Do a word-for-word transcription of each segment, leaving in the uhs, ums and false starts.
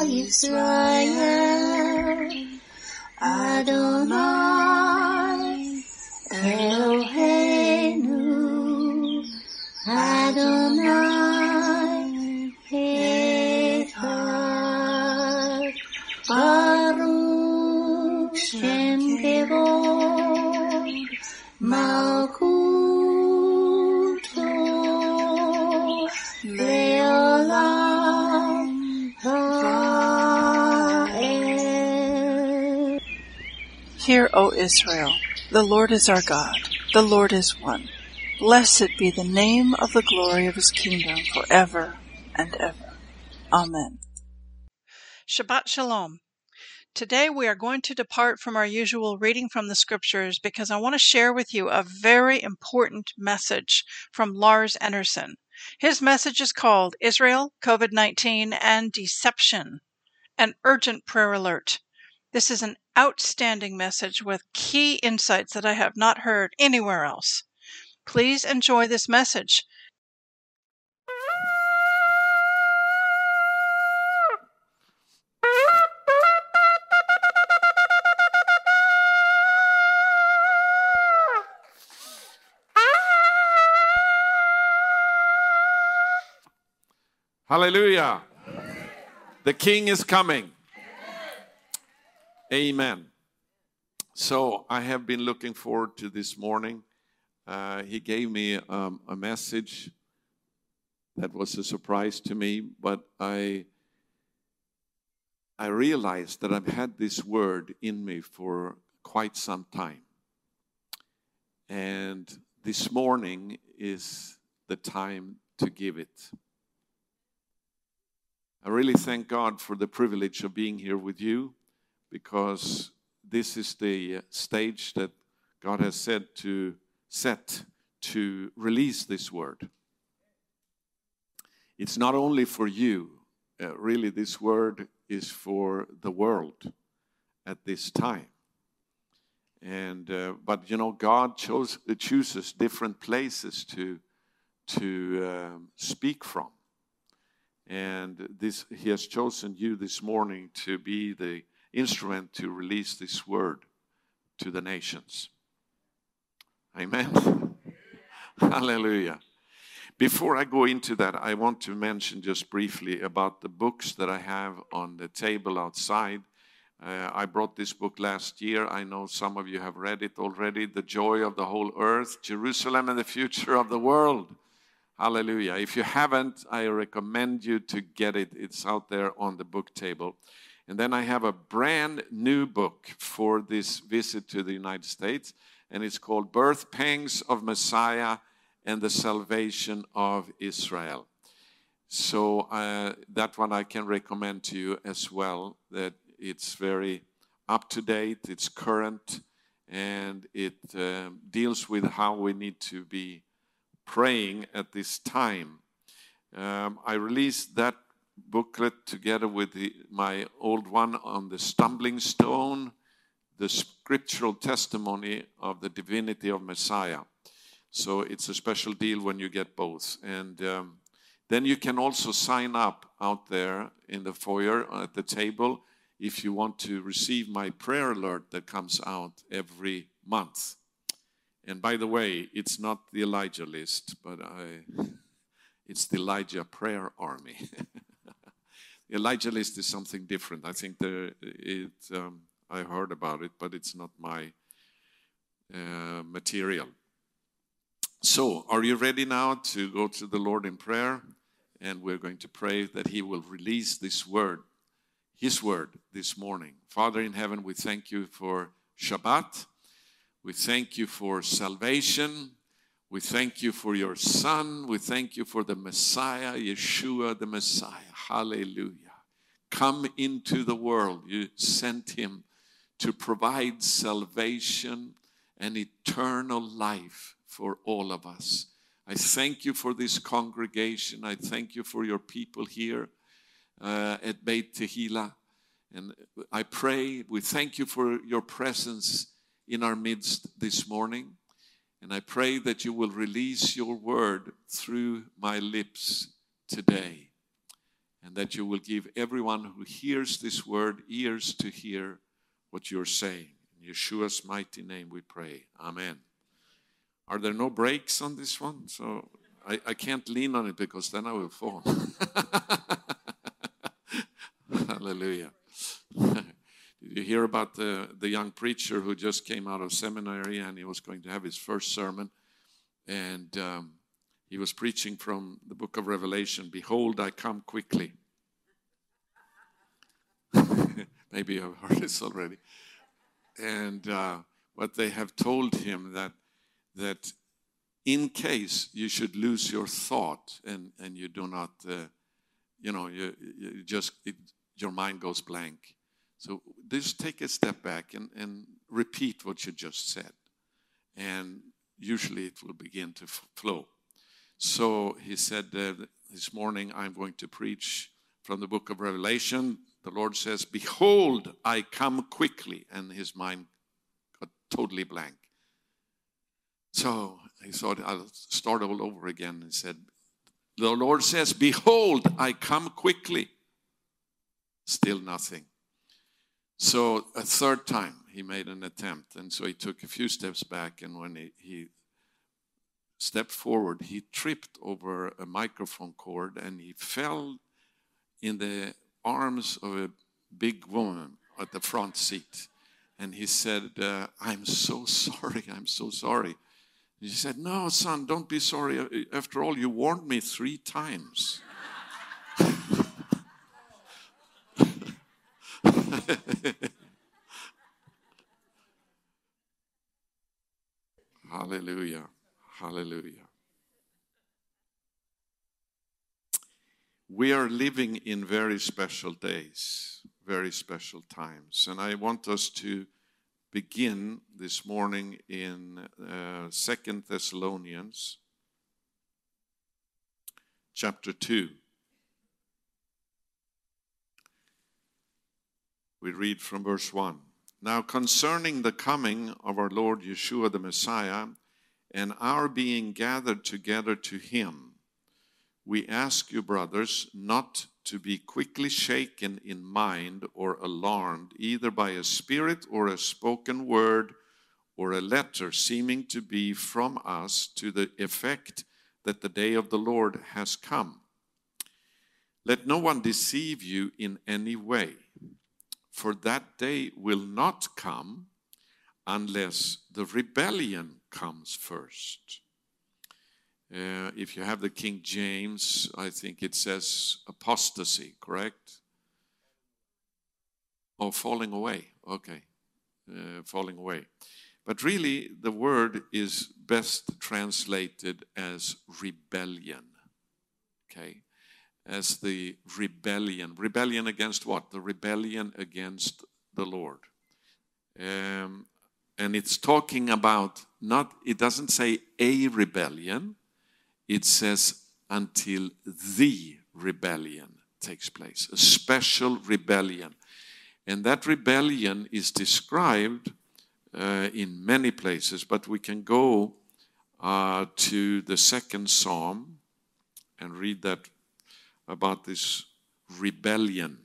Yisrael, Adonai, Eloheinu, Adonai, Echad, Baruch Shem Kevod, Malkuto, Leolam Va'ed. Hear, O Israel, the Lord is our God, the Lord is one. Blessed be the name of the glory of his kingdom forever and ever. Amen. Shabbat Shalom. Today we are going to depart from our usual reading from the scriptures because I want to share with you a very important message from Lars Anderson. His message is called Israel, COVID nineteen, and Deception, an urgent prayer alert. This is an outstanding message with key insights that I have not heard anywhere else. Please enjoy this message. Hallelujah. The King is coming. Amen. So I have been looking forward to this morning. Uh, he gave me um, a message that was a surprise to me, but I I realized that I've had this word in me for quite some time. And this morning is the time to give it. I really thank God for the privilege of being here with you, because this is the stage that God has said to set to release this word. It's not only for you, uh, really this word is for the world at this time. And uh, but you know, God chose, uh, chooses different places to to um, speak from. And this, he has chosen you this morning to be the instrument to release this word to the nations. Amen. Hallelujah. Before I go into that, I want to mention just briefly about the books that I have on the table outside. Uh, I brought this book last year. I know some of you have read it already. The Joy of the Whole Earth, Jerusalem and the Future of the World. Hallelujah. If you haven't, I recommend you to get it. It's out there on the book table. And then I have a brand new book for this visit to the United States, and it's called Birth Pangs of Messiah and the Salvation of Israel. So uh, that one I can recommend to you as well, that it's very up to date, it's current, and it uh, deals with how we need to be praying at this time. Um, I released that booklet together with the, my old one on the stumbling stone, the scriptural testimony of the divinity of Messiah. So it's a special deal when you get both. And um, then you can also sign up out there in the foyer at the table if you want to receive my prayer alert that comes out every month. And by the way, it's not the Elijah list, but I, it's the Elijah prayer army. The Elijah list is something different. I think there, it, um, I heard about it, but it's not my uh, material. So, are you ready now to go to the Lord in prayer? And we're going to pray that he will release this word, his word, this morning. Father in heaven, we thank you for Shabbat. We thank you for salvation. We thank you for your Son. We thank you for the Messiah, Yeshua the Messiah. Hallelujah. Come into the world. You sent him to provide salvation and eternal life for all of us. I thank you for this congregation. I thank you for your people here uh, at Beit Tehillah. And I pray, we thank you for your presence in our midst this morning. And I pray that you will release your word through my lips today. and that you will give everyone who hears this word ears to hear what you're saying. In Yeshua's mighty name we pray. Amen. Are there no brakes on this one? So I, I can't lean on it because then I will fall. Hallelujah. Did you hear about the, the young preacher who just came out of seminary and he was going to have his first sermon? And um, he was preaching from the book of Revelation, "Behold, I come quickly." Maybe I've heard this already. And uh, what they have told him that that in case you should lose your thought and, and you do not, uh, you know, you, you just, it, your mind goes blank. So just take a step back and, and repeat what you just said. And usually it will begin to f- flow. So he said, uh, this morning I'm going to preach from the book of Revelation. The Lord says, "Behold, I come quickly." And his mind got totally blank. So he thought, I'll start all over again and said, the Lord says, "Behold, I come quickly." Still nothing. So a third time he made an attempt. And so he took a few steps back. And when he, he stepped forward, he tripped over a microphone cord and he fell in the arms of a big woman at the front seat. And he said, uh, "I'm so sorry, I'm so sorry." And she said, "No, son, don't be sorry. After all, you warned me three times." Hallelujah. Hallelujah. We are living in very special days, very special times. And I want us to begin this morning in uh, Second Thessalonians chapter two. We read from verse one. "Now concerning the coming of our Lord Yeshua the Messiah and our being gathered together to him, we ask you, brothers, not to be quickly shaken in mind or alarmed, either by a spirit or a spoken word or a letter seeming to be from us, to the effect that the day of the Lord has come. Let no one deceive you in any way, for that day will not come unless the rebellion comes first." Uh, if you have the King James, I think it says apostasy, correct? Oh, falling away. Okay, uh, falling away. But really, the word is best translated as rebellion. Okay, as the rebellion. Rebellion against what? The rebellion against the Lord. Um, and it's talking about not. It doesn't say a rebellion. It says until the rebellion takes place, a special rebellion. And that rebellion is described uh, in many places, but we can go uh, to the second Psalm and read that about this rebellion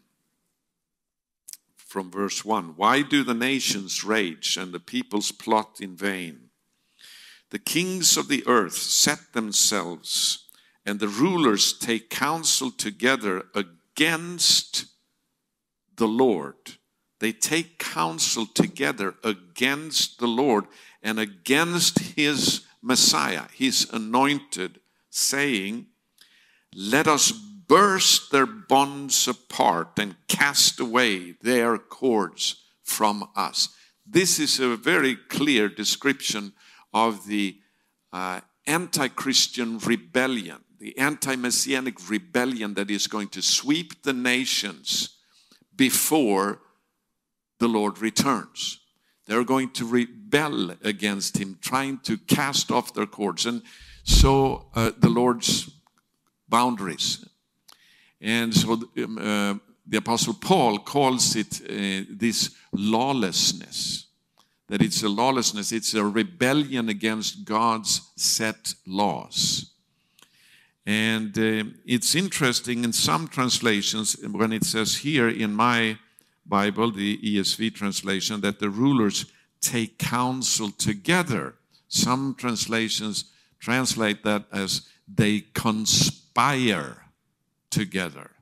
from verse one. "Why do the nations rage and the peoples plot in vain? The kings of the earth set themselves, and the rulers take counsel together against the Lord." They take counsel together against the Lord and against his Messiah, his anointed, saying, "Let us burst their bonds apart and cast away their cords from us." This is a very clear description of the uh, anti-Christian rebellion, the anti-messianic rebellion that is going to sweep the nations before the Lord returns. They're going to rebel against him, trying to cast off their cords. And so uh, the Lord's boundaries. And so um, uh, the Apostle Paul calls it uh, this lawlessness. That it's a lawlessness, it's a rebellion against God's set laws. And uh, it's interesting in some translations, when it says here in my Bible, the E S V translation, that the rulers take counsel together. Some translations translate that as they conspire together.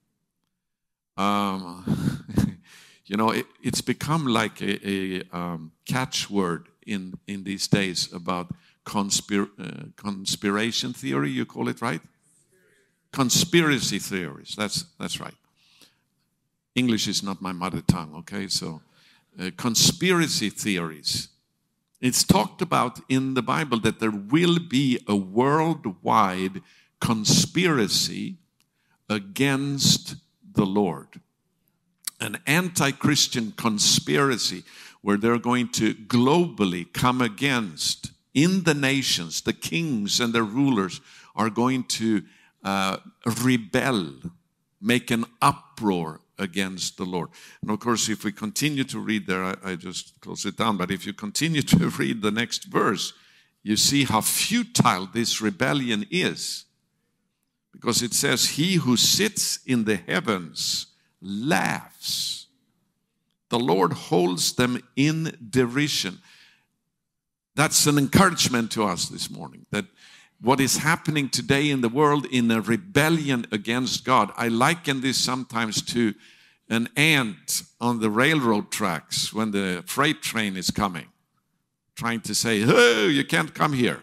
Um, you know, it, it's become like a, a um, catchword in, in these days about conspir- uh, conspiration theory, you call it, right? Conspiracy theories, that's, that's right. English is not my mother tongue, okay? So, uh, conspiracy theories. It's talked about in the Bible that there will be a worldwide conspiracy against the Lord. An anti-Christian conspiracy where they're going to globally come against, in the nations, the kings and the rulers are going to uh, rebel, make an uproar against the Lord. And of course, if we continue to read there, I, I just close it down, but if you continue to read the next verse, you see how futile this rebellion is. Because it says, he who sits in the heavens laughs. The Lord holds them in derision. That's an encouragement to us this morning, that what is happening today in the world in a rebellion against God, I liken this sometimes to an ant on the railroad tracks when the freight train is coming, trying to say, oh, you can't come here.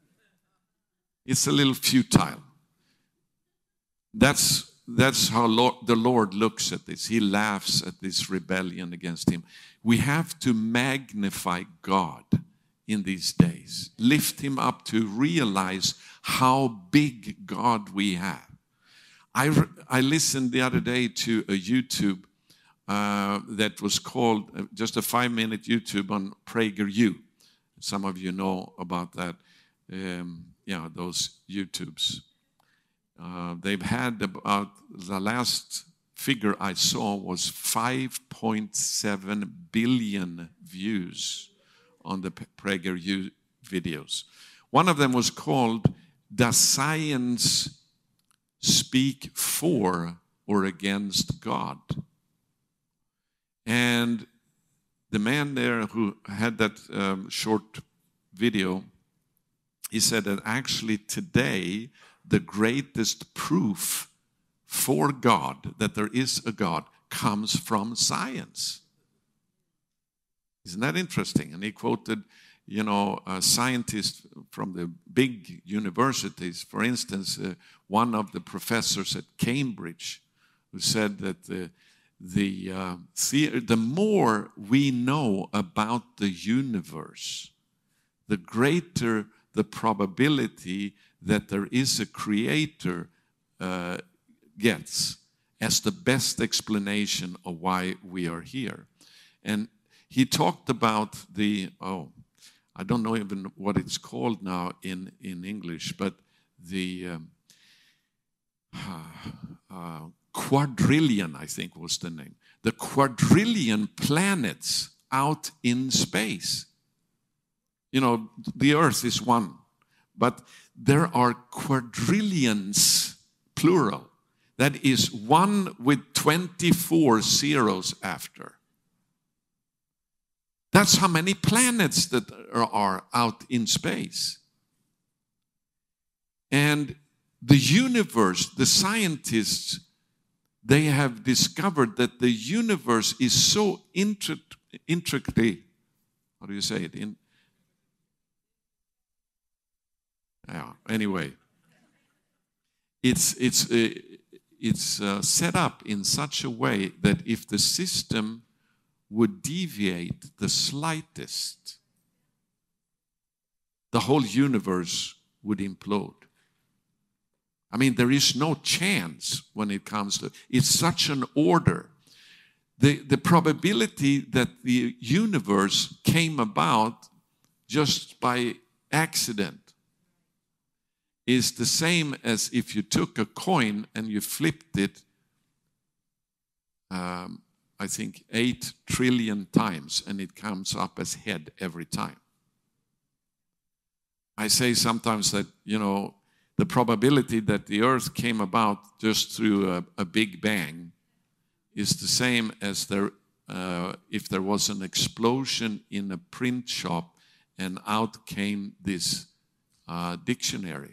It's a little futile. That's, that's how Lord, the Lord looks at this. He laughs at this rebellion against him. We have to magnify God in these days. Lift him up to realize how big God we have. I, I listened the other day to a YouTube uh, that was called, uh, just a five-minute YouTube on PragerU. Some of you know about that, um, yeah, those YouTubes. Uh, they've had about, the last figure I saw was five point seven billion views on the PragerU videos. One of them was called, Does Science Speak For or Against God? And the man there who had that um, short video, he said that actually today, the greatest proof for God, that there is a God, comes from science. Isn't that interesting? And he quoted, you know, uh, scientists from the big universities. For instance, uh, one of the professors at Cambridge who said that the, the, uh, the, the more we know about the universe, the greater the probability that there is a creator uh, gets as the best explanation of why we are here. And he talked about the, oh, I don't know even what it's called now in, in English, but the um, uh, quadrillion, I think was the name. The quadrillion planets out in space. You know, the Earth is one, but there are quadrillions, plural. That is one with twenty-four zeros after. That's how many planets that are out in space. And the universe, the scientists, they have discovered that the universe is so intricately, how do you say it? In, yeah, anyway, it's, it's, uh, it's uh, set up in such a way that if the system would deviate the slightest, the whole universe would implode. I mean, there is no chance when it comes to, it's such an order. The, the probability that the universe came about just by accident is the same as if you took a coin and you flipped it um, I think, eight trillion times, and it comes up as head every time. I say sometimes that, you know, the probability that the earth came about just through a, a big bang is the same as there, uh, if there was an explosion in a print shop and out came this uh, dictionary.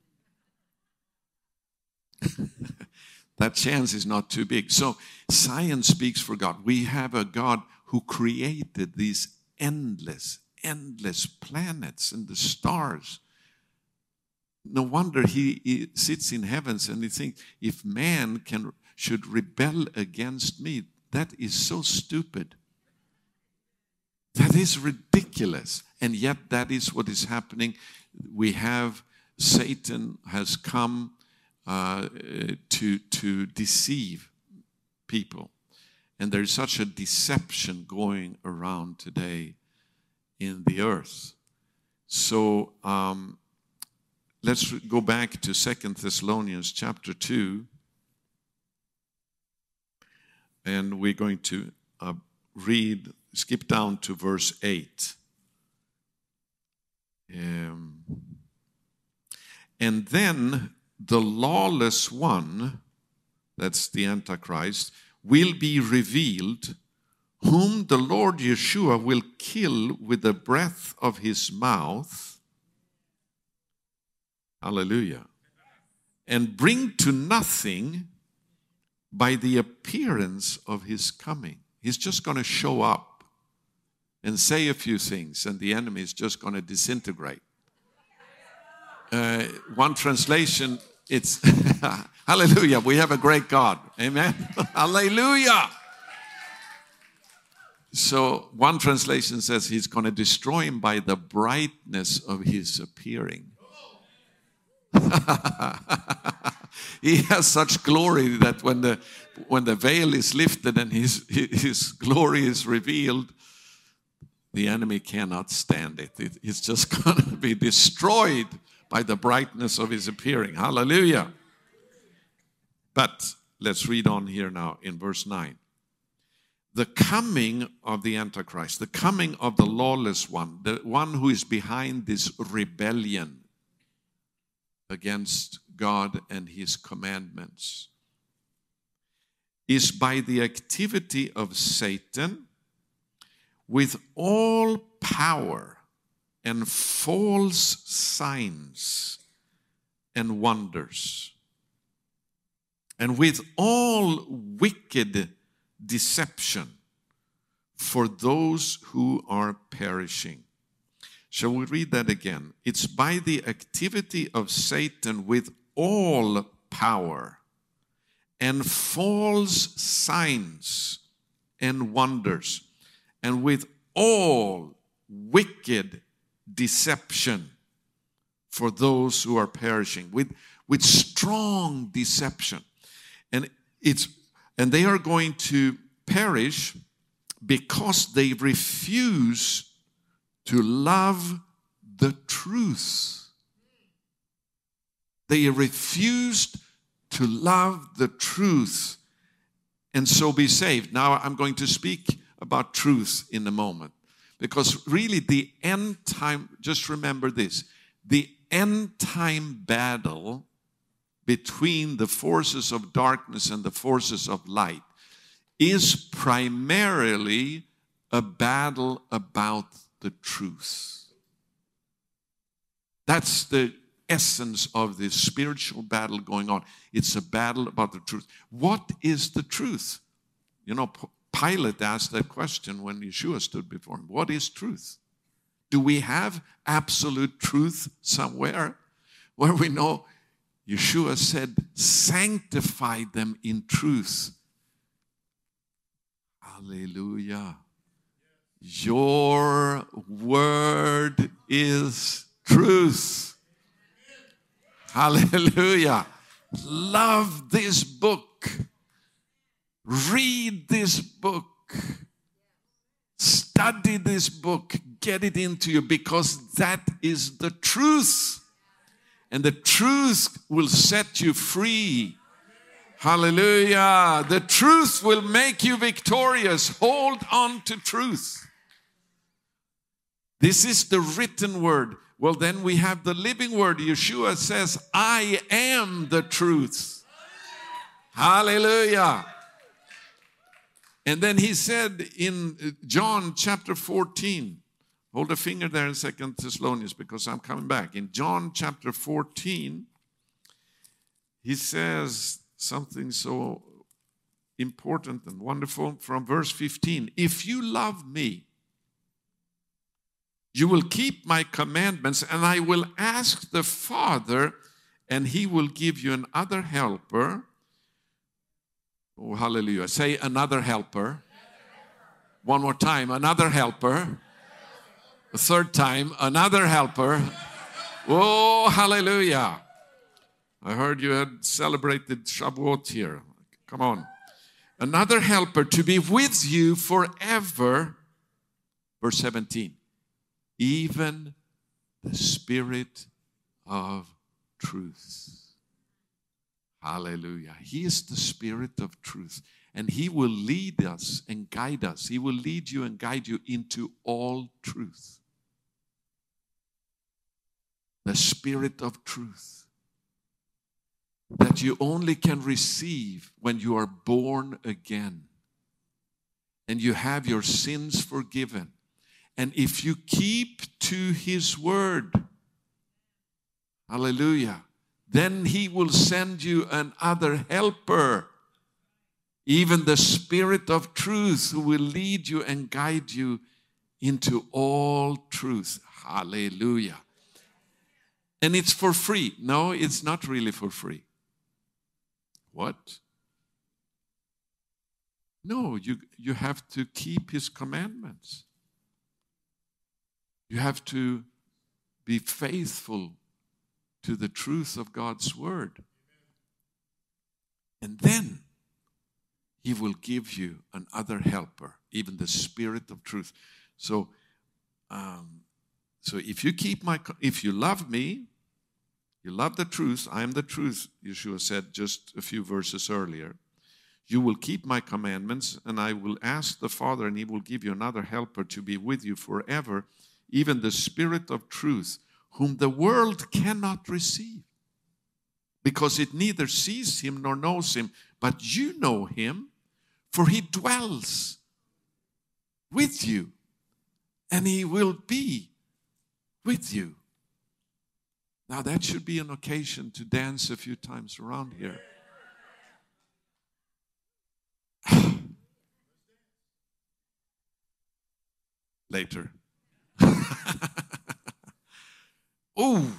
That chance is not too big. So science speaks for God. We have a God who created these endless, endless planets and the stars. No wonder he, he sits in heavens and he thinks, if man can should rebel against me, that is so stupid. That is ridiculous. And yet that is what is happening. We have, Satan has come uh, to, to deceive people. And there is such a deception going around today in the earth. So um, let's go back to Second Thessalonians chapter two. And we're going to uh, read, skip down to verse eight. Um, and then the lawless one, that's the Antichrist, will be revealed, whom the Lord Yeshua will kill with the breath of his mouth. Hallelujah. And bring to nothing by the appearance of his coming. He's just going to show up and say a few things, and the enemy is just going to disintegrate. Uh, one translation, it's, hallelujah, we have a great God. Amen. Hallelujah. So one translation says he's going to destroy him by the brightness of his appearing. He has such glory that when the when the veil is lifted and his his glory is revealed, the enemy cannot stand it. it it's just going to be destroyed by the brightness of his appearing. Hallelujah. But let's read on here now in verse nine. The coming of the Antichrist, the coming of the lawless one, the one who is behind this rebellion against God and his commandments, is by the activity of Satan with all power and false signs and wonders, and with all wicked deception for those who are perishing. Shall we read that again? It's by the activity of Satan with all power and false signs and wonders, and with all wicked deception for those who are perishing, with, with strong deception. And it's and they are going to perish because they refuse to love the truth. They refused to love the truth and so be saved. Now I'm going to speak about truth in a moment, because really the end time, just remember this, the end time battle between the forces of darkness and the forces of light is primarily a battle about the truth. That's the essence of this spiritual battle going on. It's a battle about the truth. What is the truth? You know, Pilate asked that question when Yeshua stood before him. What is truth? Do we have absolute truth somewhere where we know Yeshua said, sanctify them in truth? Hallelujah. Your word is truth. Hallelujah. Love this book. Read this book. Study this book. Get it into you, because that is the truth. And the truth will set you free. Hallelujah. The truth will make you victorious. Hold on to truth. This is the written word. Well, then we have the living word. Yeshua says, I am the truth. Hallelujah. And then he said in John chapter fourteen, hold a finger there in Second Thessalonians because I'm coming back. In John chapter fourteen, he says something so important and wonderful from verse fifteen. If you love me, you will keep my commandments, and I will ask the Father, and he will give you another helper. Oh, hallelujah. Say another helper. One more time, another helper. A third time, another helper. Oh, hallelujah. I heard you had celebrated Shavuot here. Come on. Another helper to be with you forever. Verse seventeen. Even the Spirit of truth. Hallelujah. He is the Spirit of truth. And he will lead us and guide us. He will lead you and guide you into all truth. The Spirit of truth. That you only can receive when you are born again. And you have your sins forgiven. And if you keep to his word, hallelujah, then he will send you another helper, even the Spirit of truth, who will lead you and guide you into all truth. Hallelujah. And it's for free. No, it's not really for free. What? No, you, you have to keep his commandments. You have to be faithful to the truth of God's word. And then he will give you another helper, even the Spirit of truth. So, um, so if you keep my, if you love me, you love the truth, I am the truth, Yeshua said just a few verses earlier. You will keep my commandments, and I will ask the Father, and he will give you another helper to be with you forever, even the Spirit of truth, whom the world cannot receive, because it neither sees him nor knows him. But you know him, for he dwells with you, and he will be with you. Now that should be an occasion to dance a few times around here. Later. Oh,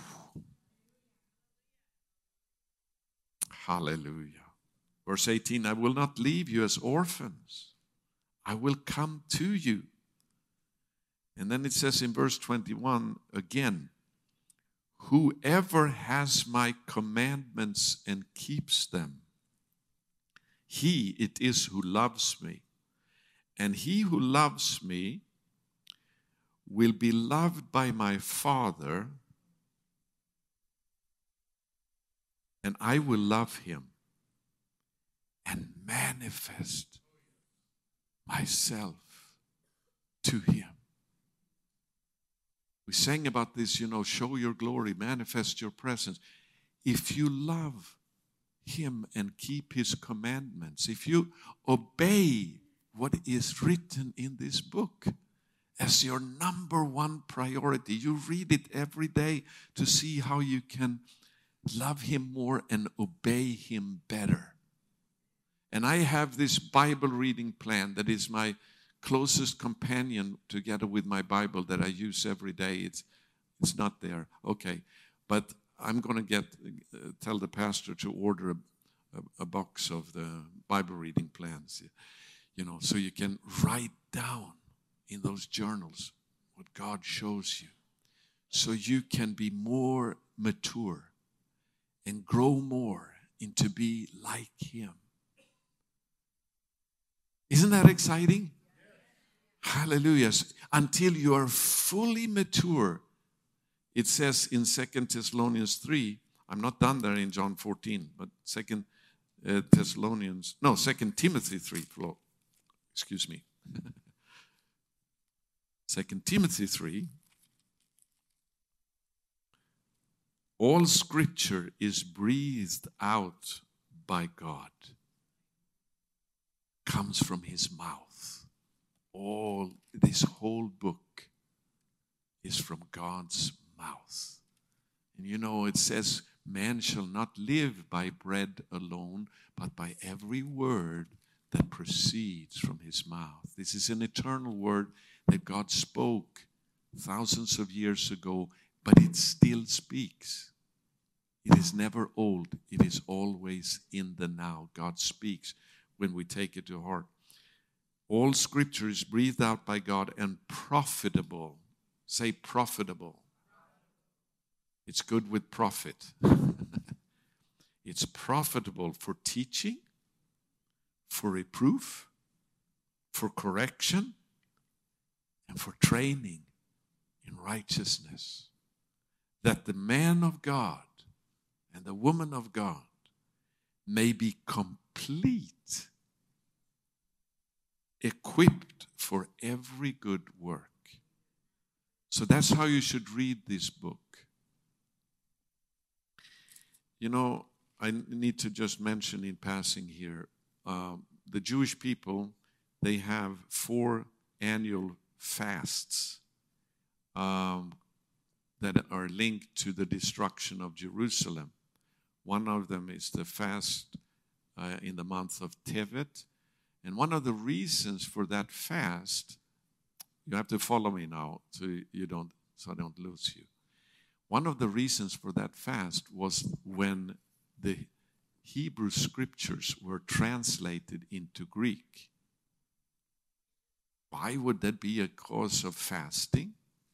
hallelujah. Verse eighteen, I will not leave you as orphans. I will come to you. And then it says in verse twenty-one again, whoever has my commandments and keeps them, he it is who loves me. And he who loves me will be loved by my Father, and I will love him and manifest myself to him. We sang about this, you know, show your glory, manifest your presence. If you love him and keep his commandments, if you obey what is written in this book as your number one priority, you read it every day to see how you can love him more and obey him better. And I have this Bible reading plan that is my closest companion together with my Bible that I use every day. It's it's not there. Okay. But I'm going to get uh, tell the pastor to order a, a, a box of the Bible reading plans, you know, so you can write down in those journals what God shows you, so you can be more mature and grow more into be like him. Isn't that exciting? Hallelujah. Until you are fully mature. It says in Second Thessalonians three, I'm not done there in John fourteen, but Second uh, Thessalonians, no, Second Timothy three, excuse me. Second Timothy three, All scripture is breathed out by God. Comes from his mouth. All, this whole book is from God's mouth. And you know, it says, man shall not live by bread alone, but by every word that proceeds from his mouth. This is an eternal word that God spoke thousands of years ago, but it still speaks. It is never old. It is always in the now. God speaks when we take it to heart. All scripture is breathed out by God and profitable. Say profitable. It's good with profit. It's profitable for teaching, for reproof, for correction, and for training in righteousness, that the man of God and the woman of God may be complete, equipped for every good work. So that's how you should read this book. You know, I need to just mention in passing here, um, the Jewish people, they have four annual fasts um, that are linked to the destruction of Jerusalem. One of them is the fast uh, in the month of Tevet. And one of the reasons for that fast, you have to follow me now so you don't, so I don't lose you. One of the reasons for that fast was when the Hebrew scriptures were translated into Greek. Why would that be a cause of fasting?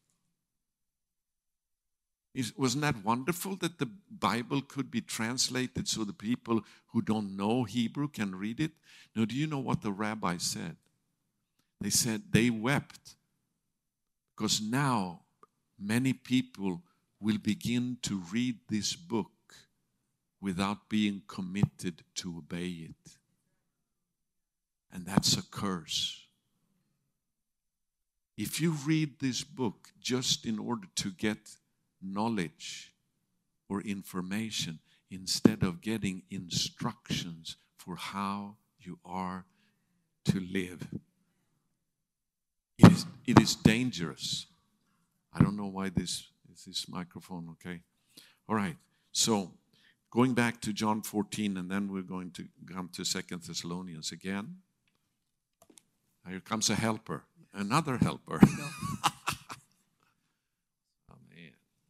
Is, wasn't that wonderful that the Bible could be translated so the people who don't know Hebrew can read it? Now, do you know what the rabbi said? They said they wept because now many people will begin to read this book without being committed to obey it. And that's a curse. If you read this book just in order to get knowledge or information instead of getting instructions for how you are to live, it is, it is dangerous. I don't know why this is this microphone, okay? All right, so going back to John fourteen, and then we're going to come to Second Thessalonians again. Here comes a helper, another helper. Oh, man.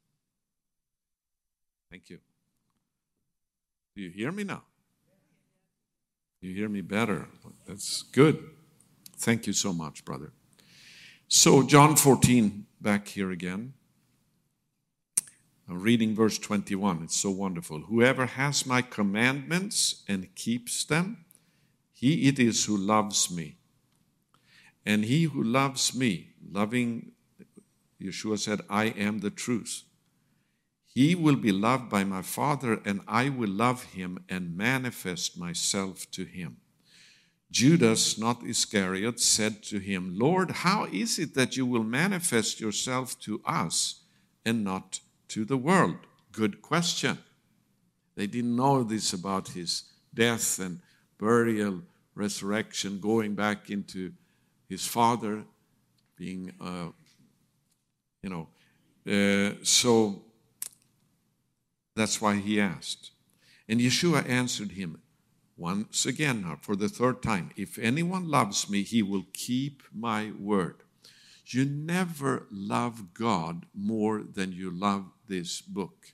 Thank you. Do you hear me now? You hear me better. That's good. Thank you so much, brother. So John fourteen, back here again. I'm reading verse twenty-one. It's so wonderful. Whoever has my commandments and keeps them, he it is who loves me. And he who loves me, loving, Yeshua said, I am the truth. He will be loved by my Father, and I will love him and manifest myself to him. Judas, not Iscariot, said to him, Lord, how is it that you will manifest yourself to us and not to the world? Good question. They didn't know this about his death and burial, resurrection, going back into his Father, being, uh, you know, uh, so that's why he asked. And Yeshua answered him once again now, for the third time, if anyone loves me, he will keep my word. You never love God more than you love this book.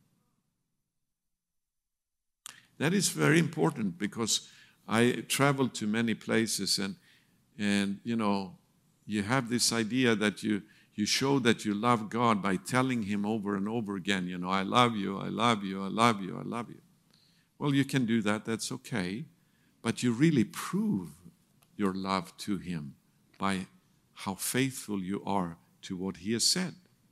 That is very important because I travel to many places and, and you know, you have this idea that you, you show that you love God by telling him over and over again, you know, I love you, I love you, I love you, I love you. Well, you can do that, that's okay. But you really prove your love to him by how faithful you are to what he has said.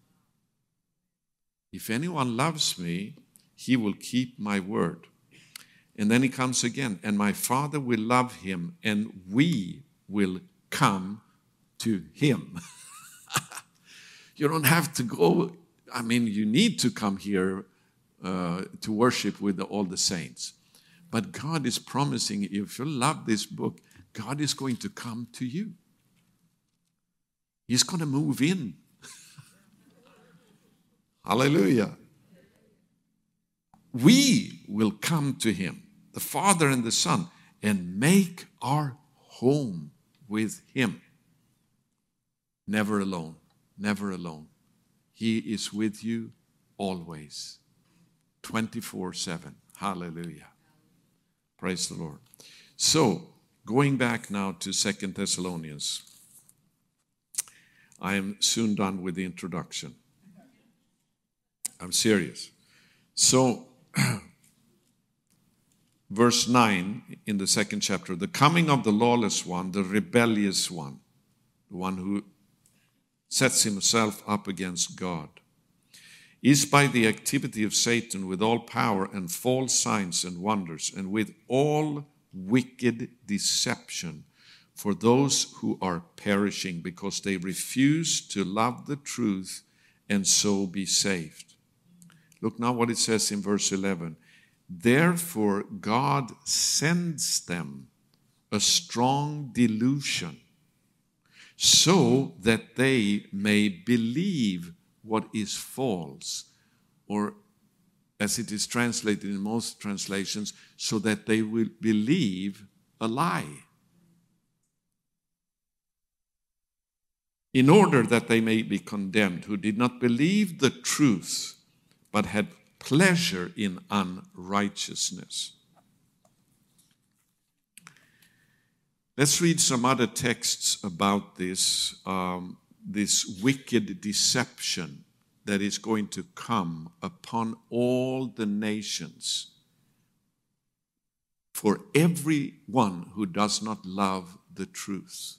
If anyone loves me, he will keep my word. And then he comes again, and my Father will love him, and we will come to him. You don't have to go, I mean, you need to come here uh, to worship with the, all the saints. But God is promising, if you love this book, God is going to come to you. He's going to move in. Hallelujah. We will come to him, the Father and the Son, and make our home with him. Never alone, never alone. He is with you always, twenty-four seven. Hallelujah. Praise the Lord. So, going back now to Second Thessalonians. I am soon done with the introduction. I'm serious. So, verse nine in the second chapter, the coming of the lawless one, the rebellious one, the one who sets himself up against God, is by the activity of Satan with all power and false signs and wonders, and with all wicked deception for those who are perishing, because they refuse to love the truth and so be saved. Look now what it says in verse eleven. Therefore God sends them a strong delusion, so that they may believe what is false, or as it is translated in most translations, so that they will believe a lie, in order that they may be condemned, who did not believe the truth, but had pleasure in unrighteousness. Let's read some other texts about this, um, this wicked deception that is going to come upon all the nations for everyone who does not love the truth.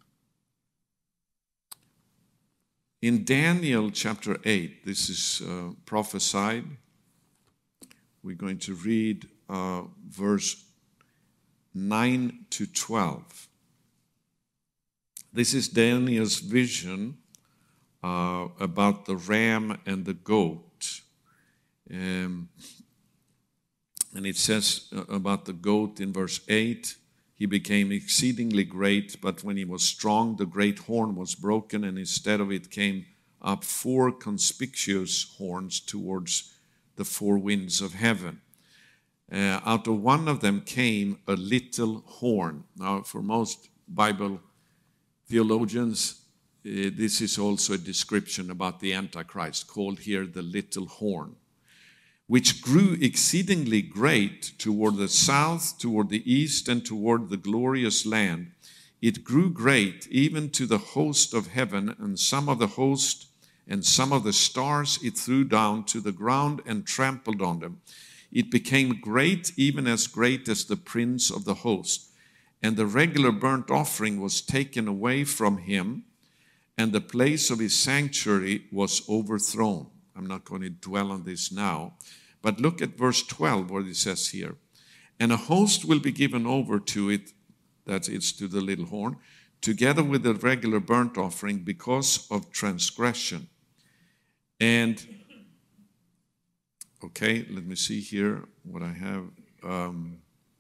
In Daniel chapter eight, this is uh, prophesied. We're going to read uh, verse nine to twelve. This is Daniel's vision uh, about the ram and the goat. Um, and it says about the goat in verse eight, he became exceedingly great, but when he was strong, the great horn was broken, and instead of it came up four conspicuous horns towards the four winds of heaven. Uh, out of one of them came a little horn. Now, for most Bible theologians, uh, this is also a description about the Antichrist, called here the little horn, which grew exceedingly great toward the south, toward the east, and toward the glorious land. It grew great even to the host of heaven, and some of the host and some of the stars it threw down to the ground and trampled on them. It became great, even as great as the prince of the host. And the regular burnt offering was taken away from him, and the place of his sanctuary was overthrown. I'm not going to dwell on this now. But look at verse twelve, what it says here. And a host will be given over to it, that is to the little horn, together with the regular burnt offering, because of transgression. And, okay, let me see here what I have. Um,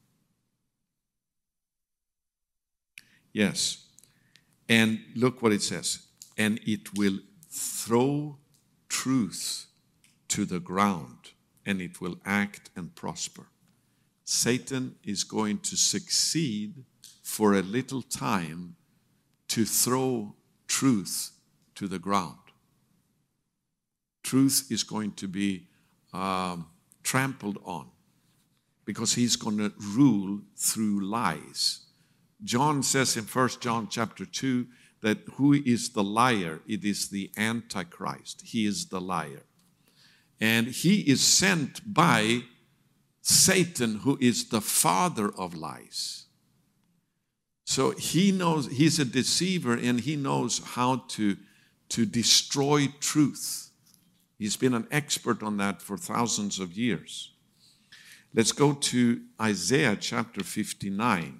yes. And look what it says. And it will throw truth to the ground, and it will act and prosper. Satan is going to succeed for a little time to throw truth to the ground. Truth is going to be um, trampled on because he's going to rule through lies. John says in First John chapter two that who is the liar? It is the Antichrist. He is the liar. And he is sent by Satan, who is the father of lies. So he knows, he's a deceiver, and he knows how to, to destroy truth. He's been an expert on that for thousands of years. Let's go to Isaiah chapter fifty-nine.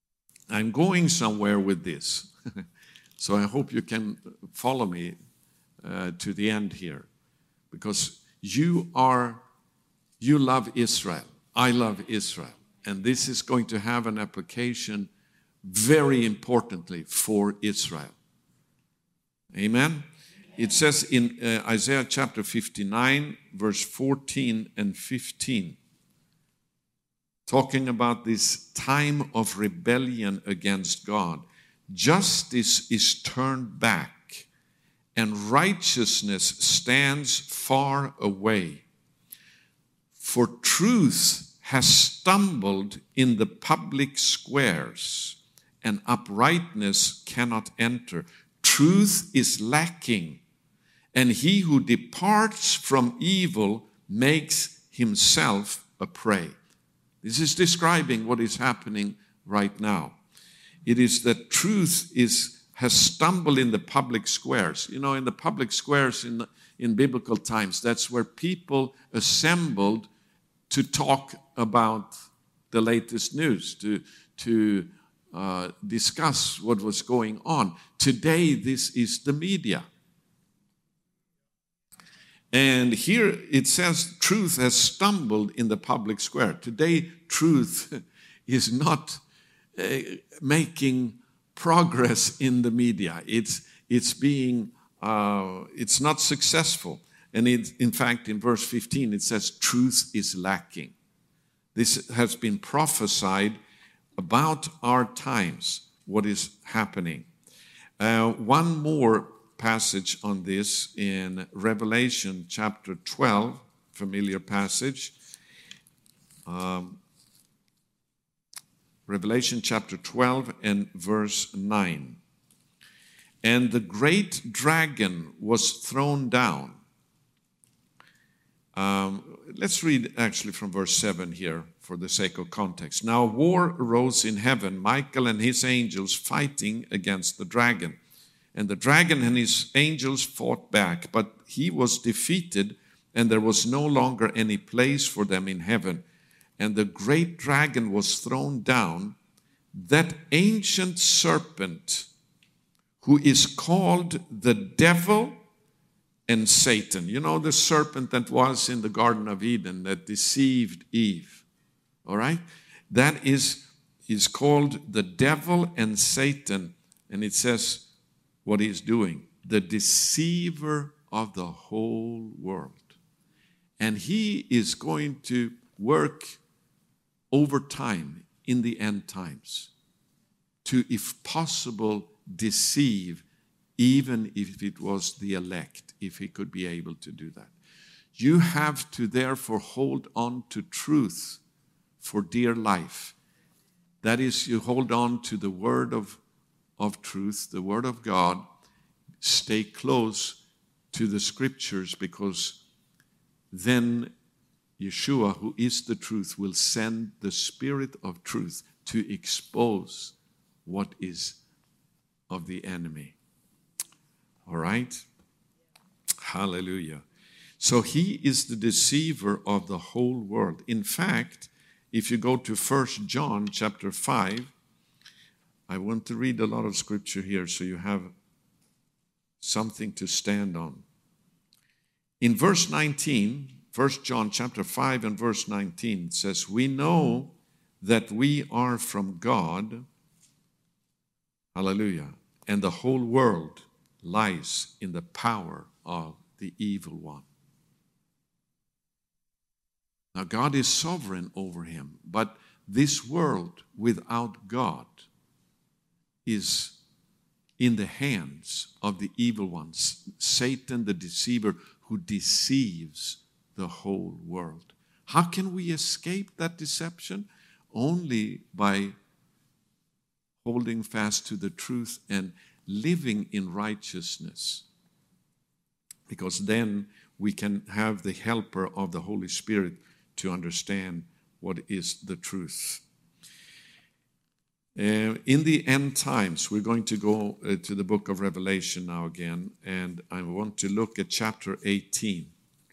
I'm going somewhere with this, so I hope you can follow me. uh, to the end here, because you are, you love Israel. I love Israel. And this is going to have an application very importantly for Israel. Amen? It says in uh, Isaiah chapter fifty-nine, verse fourteen and fifteen, talking about this time of rebellion against God, justice is turned back and righteousness stands far away. For truth has stumbled in the public squares, and uprightness cannot enter. Truth is lacking, and he who departs from evil makes himself a prey. This is describing what is happening right now. It is that truth is has stumbled in the public squares. You know, in the public squares in, in biblical times, that's where people assembled to talk about the latest news, to, to uh, discuss what was going on. Today, this is the media. And here it says truth has stumbled in the public square. Today, truth is not uh, making progress in the media. It's, it's being, uh, it's not successful. And it, in fact, in verse fifteen, it says truth is lacking. This has been prophesied about our times, what is happening. Uh, one more passage on this in Revelation chapter twelve, familiar passage. Um, Revelation chapter twelve and verse nine. And the great dragon was thrown down. Um, let's read actually from verse seven here for the sake of context. Now war arose in heaven, Michael and his angels fighting against the dragon. And the dragon and his angels fought back, but he was defeated, and there was no longer any place for them in heaven. And the great dragon was thrown down, that ancient serpent who is called the devil and Satan. You know, the serpent that was in the Garden of Eden that deceived Eve. All right? That is, is called the devil and Satan. And it says what he's doing. The deceiver of the whole world. And he is going to work over time in the end times to, if possible, deceive, even if it was the elect, if he could be able to do that. You have to therefore hold on to truth for dear life. That is, you hold on to the word of, of truth, the word of God. Stay close to the scriptures, because then Yeshua, who is the truth, will send the Spirit of truth to expose what is of the enemy. All right? Hallelujah. So he is the deceiver of the whole world. In fact, if you go to First John chapter five, I want to read a lot of scripture here so you have something to stand on. In verse nineteen, First John chapter five and verse nineteen, it says, we know that we are from God, hallelujah, and the whole world lies in the power of the evil one. Now God is sovereign over him, but this world without God is in the hands of the evil one, Satan the deceiver, who deceives the whole world. How can we escape that deception? Only by holding fast to the truth and living in righteousness. Because then we can have the helper of the Holy Spirit to understand what is the truth. Uh, in the end times, we're going to go uh, to the book of Revelation now again, and I want to look at chapter eighteen.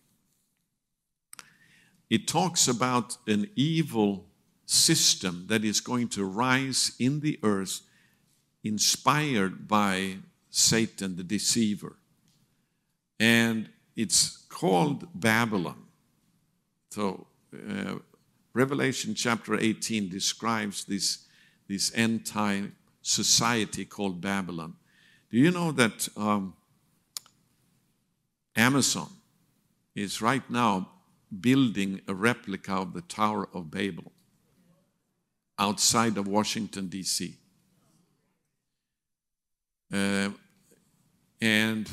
It talks about an evil system that is going to rise in the earth, inspired by Satan the deceiver. And it's called Babylon. So uh, Revelation chapter eighteen describes this, this end-time society called Babylon. Do you know that um, Amazon is right now building a replica of the Tower of Babel outside of Washington, D C? Uh, and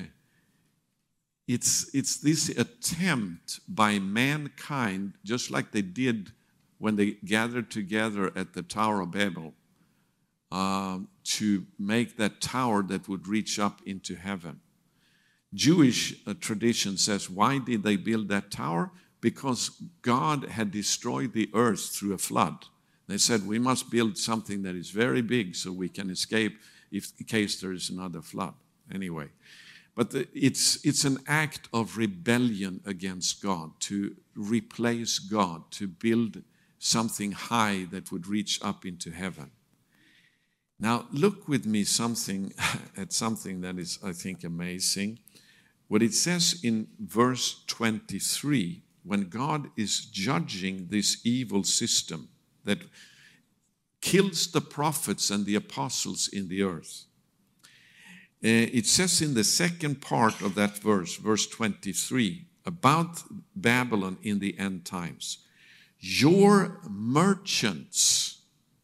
it's, it's this attempt by mankind, just like they did when they gathered together at the Tower of Babel, uh, to make that tower that would reach up into heaven. Jewish uh, tradition says, why did they build that tower? Because God had destroyed the earth through a flood. They said, we must build something that is very big so we can escape if, in case there is another flood. Anyway, but the, it's, it's an act of rebellion against God, to replace God, to build something high that would reach up into heaven. Now, look with me something at something that is, I think, amazing. What it says in verse twenty-three, when God is judging this evil system that kills the prophets and the apostles in the earth. Uh, it says in the second part of that verse, verse twenty-three, about Babylon in the end times, your merchants,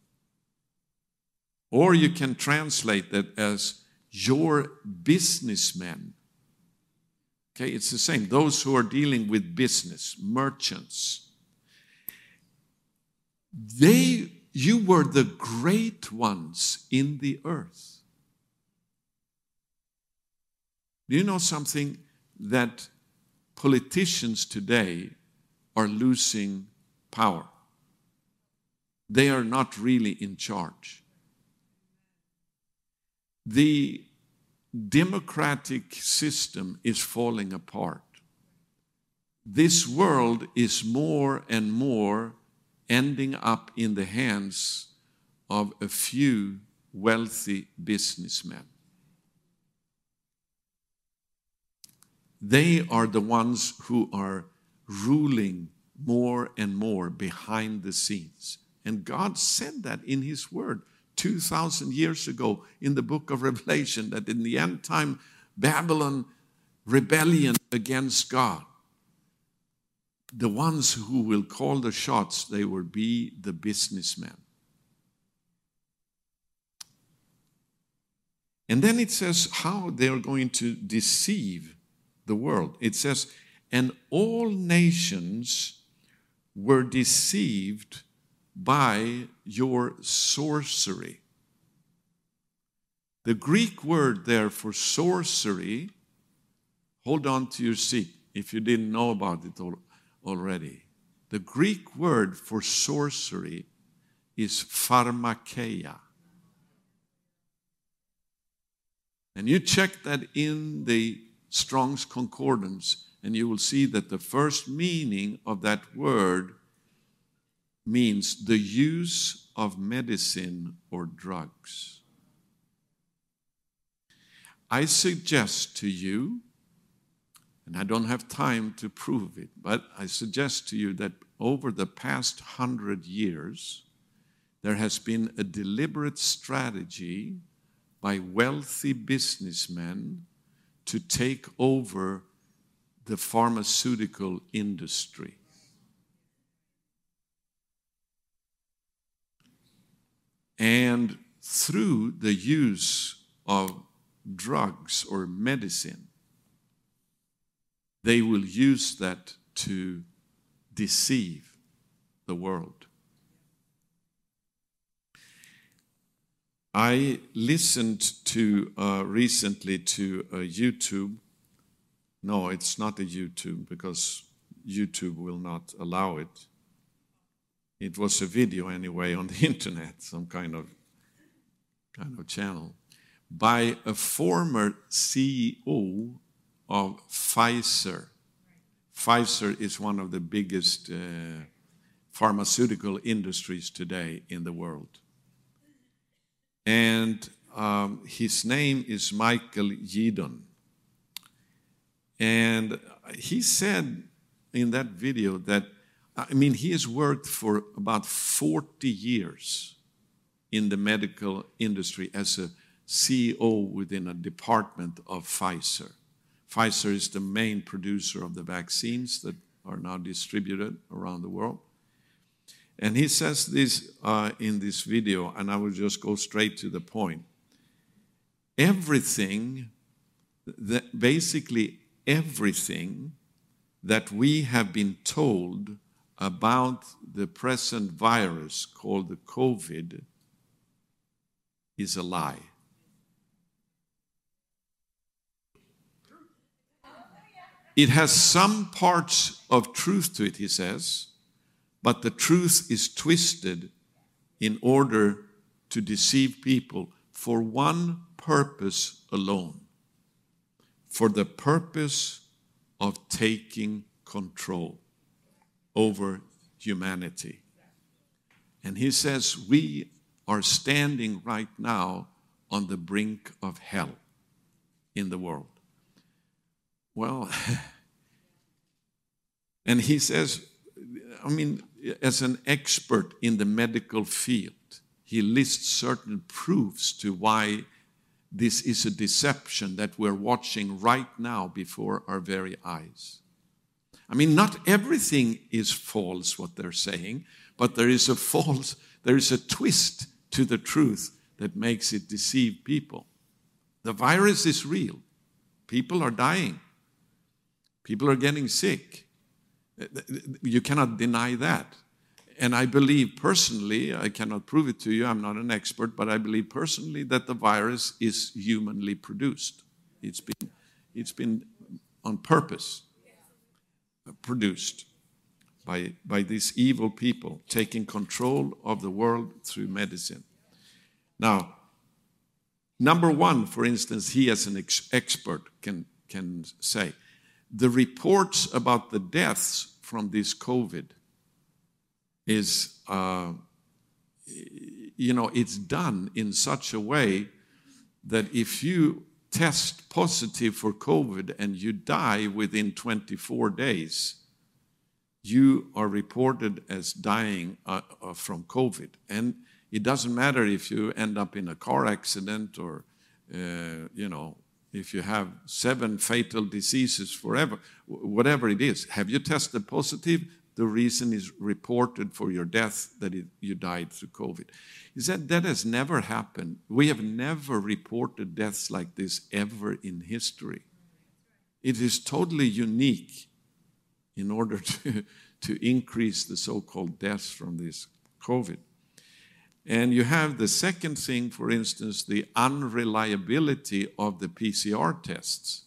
or you can translate that as your businessmen. Okay, it's the same. Those who are dealing with business, merchants. They, you were the great ones in the earth. Do you know something? That politicians today are losing power. They are not really in charge. The democratic system is falling apart. This world is more and more ending up in the hands of a few wealthy businessmen. They are the ones who are ruling more and more behind the scenes. And God said that in His Word two thousand years ago in the book of Revelation, that in the end time, Babylon, rebellion against God, the ones who will call the shots, they will be the businessmen. And then it says how they are going to deceive the world. It says, and all nations were deceived by your sorcery. The Greek word there for sorcery, hold on to your seat if you didn't know about it already. The Greek word for sorcery is pharmakeia. And you check that in the Strong's Concordance, and you will see that the first meaning of that word means the use of medicine or drugs. I suggest to you, and I don't have time to prove it, but I suggest to you that over the past hundred years, there has been a deliberate strategy by wealthy businessmen to take over the pharmaceutical industry. And through the use of drugs or medicine, they will use that to deceive the world. I listened to uh, recently to a YouTube. No, it's not a YouTube because YouTube will not allow it. It was a video anyway on the internet, some kind of kind of channel, by a former C E O of Pfizer. Pfizer is one of the biggest uh, pharmaceutical industries today in the world. And um, his name is Michael Yeadon. And he said in that video that, I mean, he has worked for about forty years in the medical industry as a C E O within a department of Pfizer. Pfizer is the main producer of the vaccines that are now distributed around the world. And he says this uh, in this video, and I will just go straight to the point. Everything, that basically everything that we have been told about the present virus called the COVID is a lie. It has some parts of truth to it, he says, but the truth is twisted in order to deceive people for one purpose alone, for the purpose of taking control over humanity. And he says we are standing right now on the brink of hell in the world. Well, and he says, I mean, as an expert in the medical field, he lists certain proofs to why this is a deception that we're watching right now before our very eyes. I mean, not everything is false, what they're saying, but there is a false, there is a twist to the truth that makes it deceive people. The virus is real. People are dying. People are getting sick. You cannot deny that. And I believe personally, I cannot prove it to you, I'm not an expert, but I believe personally that the virus is humanly produced. It's been, it's been on purpose produced by, by these evil people taking control of the world through medicine. Now, number one, for instance, he as an ex- expert can, can say, the reports about the deaths from this COVID is, uh, you know, it's done in such a way that if you test positive for COVID and you die within twenty-four days, you are reported as dying uh, uh, from COVID. And it doesn't matter if you end up in a car accident or, uh, you know, if you have seven fatal diseases forever, whatever it is. Have you tested positive? The reason is reported for your death that it, you died through COVID. He said that has never happened. We have never reported deaths like this ever in history. It is totally unique in order to, to increase the so-called deaths from this COVID. And you have the second thing, for instance, the unreliability of the P C R tests.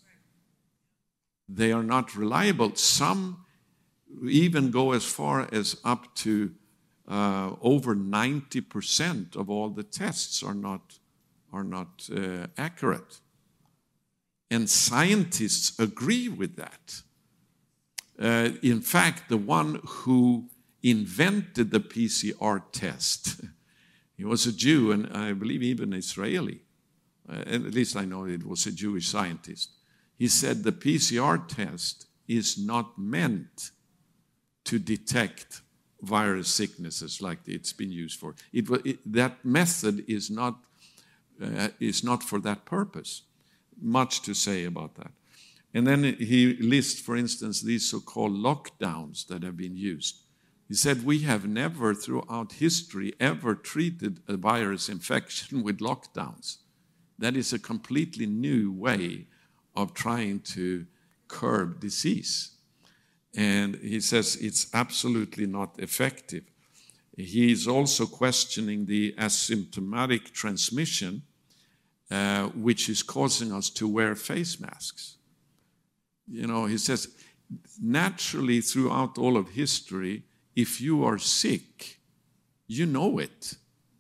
They are not reliable. Some even go as far as up to uh, over ninety percent of all the tests are not, are not uh, accurate. And scientists agree with that. Uh, in fact, the one who invented the P C R test, he was a Jew, and I believe even Israeli. Uh, at least I know it was a Jewish scientist. He said the P C R test is not meant to detect virus sicknesses like it's been used for. It, it, that method is not, uh, is not for that purpose. Much to say about that. And then he lists, for instance, these so-called lockdowns that have been used. He said, we have never throughout history ever treated a virus infection with lockdowns. That is a completely new way of trying to curb disease. And he says it's absolutely not effective. He is also questioning the asymptomatic transmission, uh, which is causing us to wear face masks. You know, he says, naturally throughout all of history, if you are sick, you know it.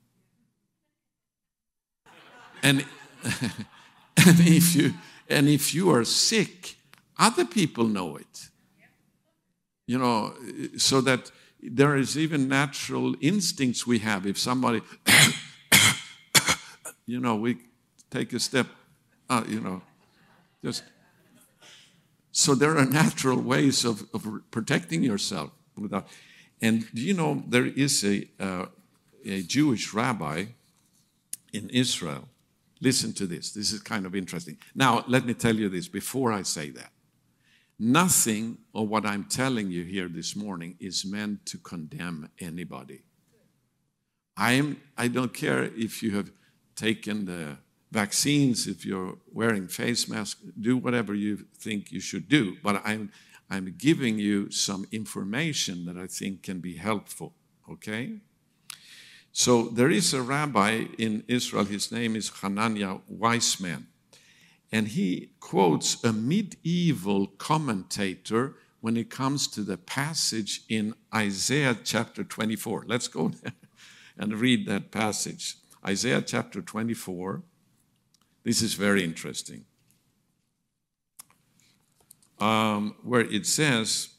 And, and, if you, and if you are sick, other people know it. You know, so that there is even natural instincts we have. If somebody, you know, we take a step, uh, you know, just, So there are natural ways of, of protecting yourself without. And do you know there is a uh, a Jewish rabbi in Israel? Listen to this. This is kind of interesting. Now, let me tell you this before I say that. Nothing of what I'm telling you here this morning is meant to condemn anybody. I'm, I don't care if you have taken the vaccines, if you're wearing face masks, do whatever you think you should do. But I'm, I'm giving you some information that I think can be helpful, okay? So there is a rabbi in Israel, his name is Hananiah Weissman, and he quotes a medieval commentator when it comes to the passage in Isaiah chapter twenty-four. Let's go and read that passage. Isaiah chapter twenty-four. This is very interesting. Um, where it says,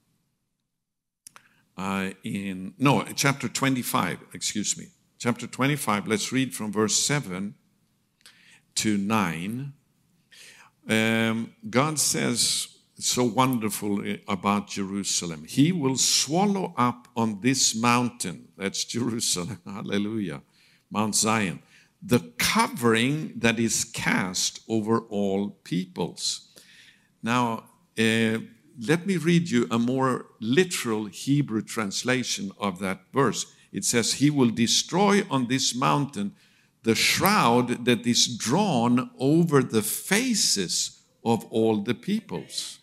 uh, in, no, chapter twenty-five, excuse me. Chapter twenty-five, let's read from verse seven to nine. Um, God says so wonderful about Jerusalem. He will swallow up on this mountain, that's Jerusalem, hallelujah, Mount Zion, the covering that is cast over all peoples. Now, uh, let me read you a more literal Hebrew translation of that verse. It says, he will destroy on this mountain the shroud that is drawn over the faces of all the peoples.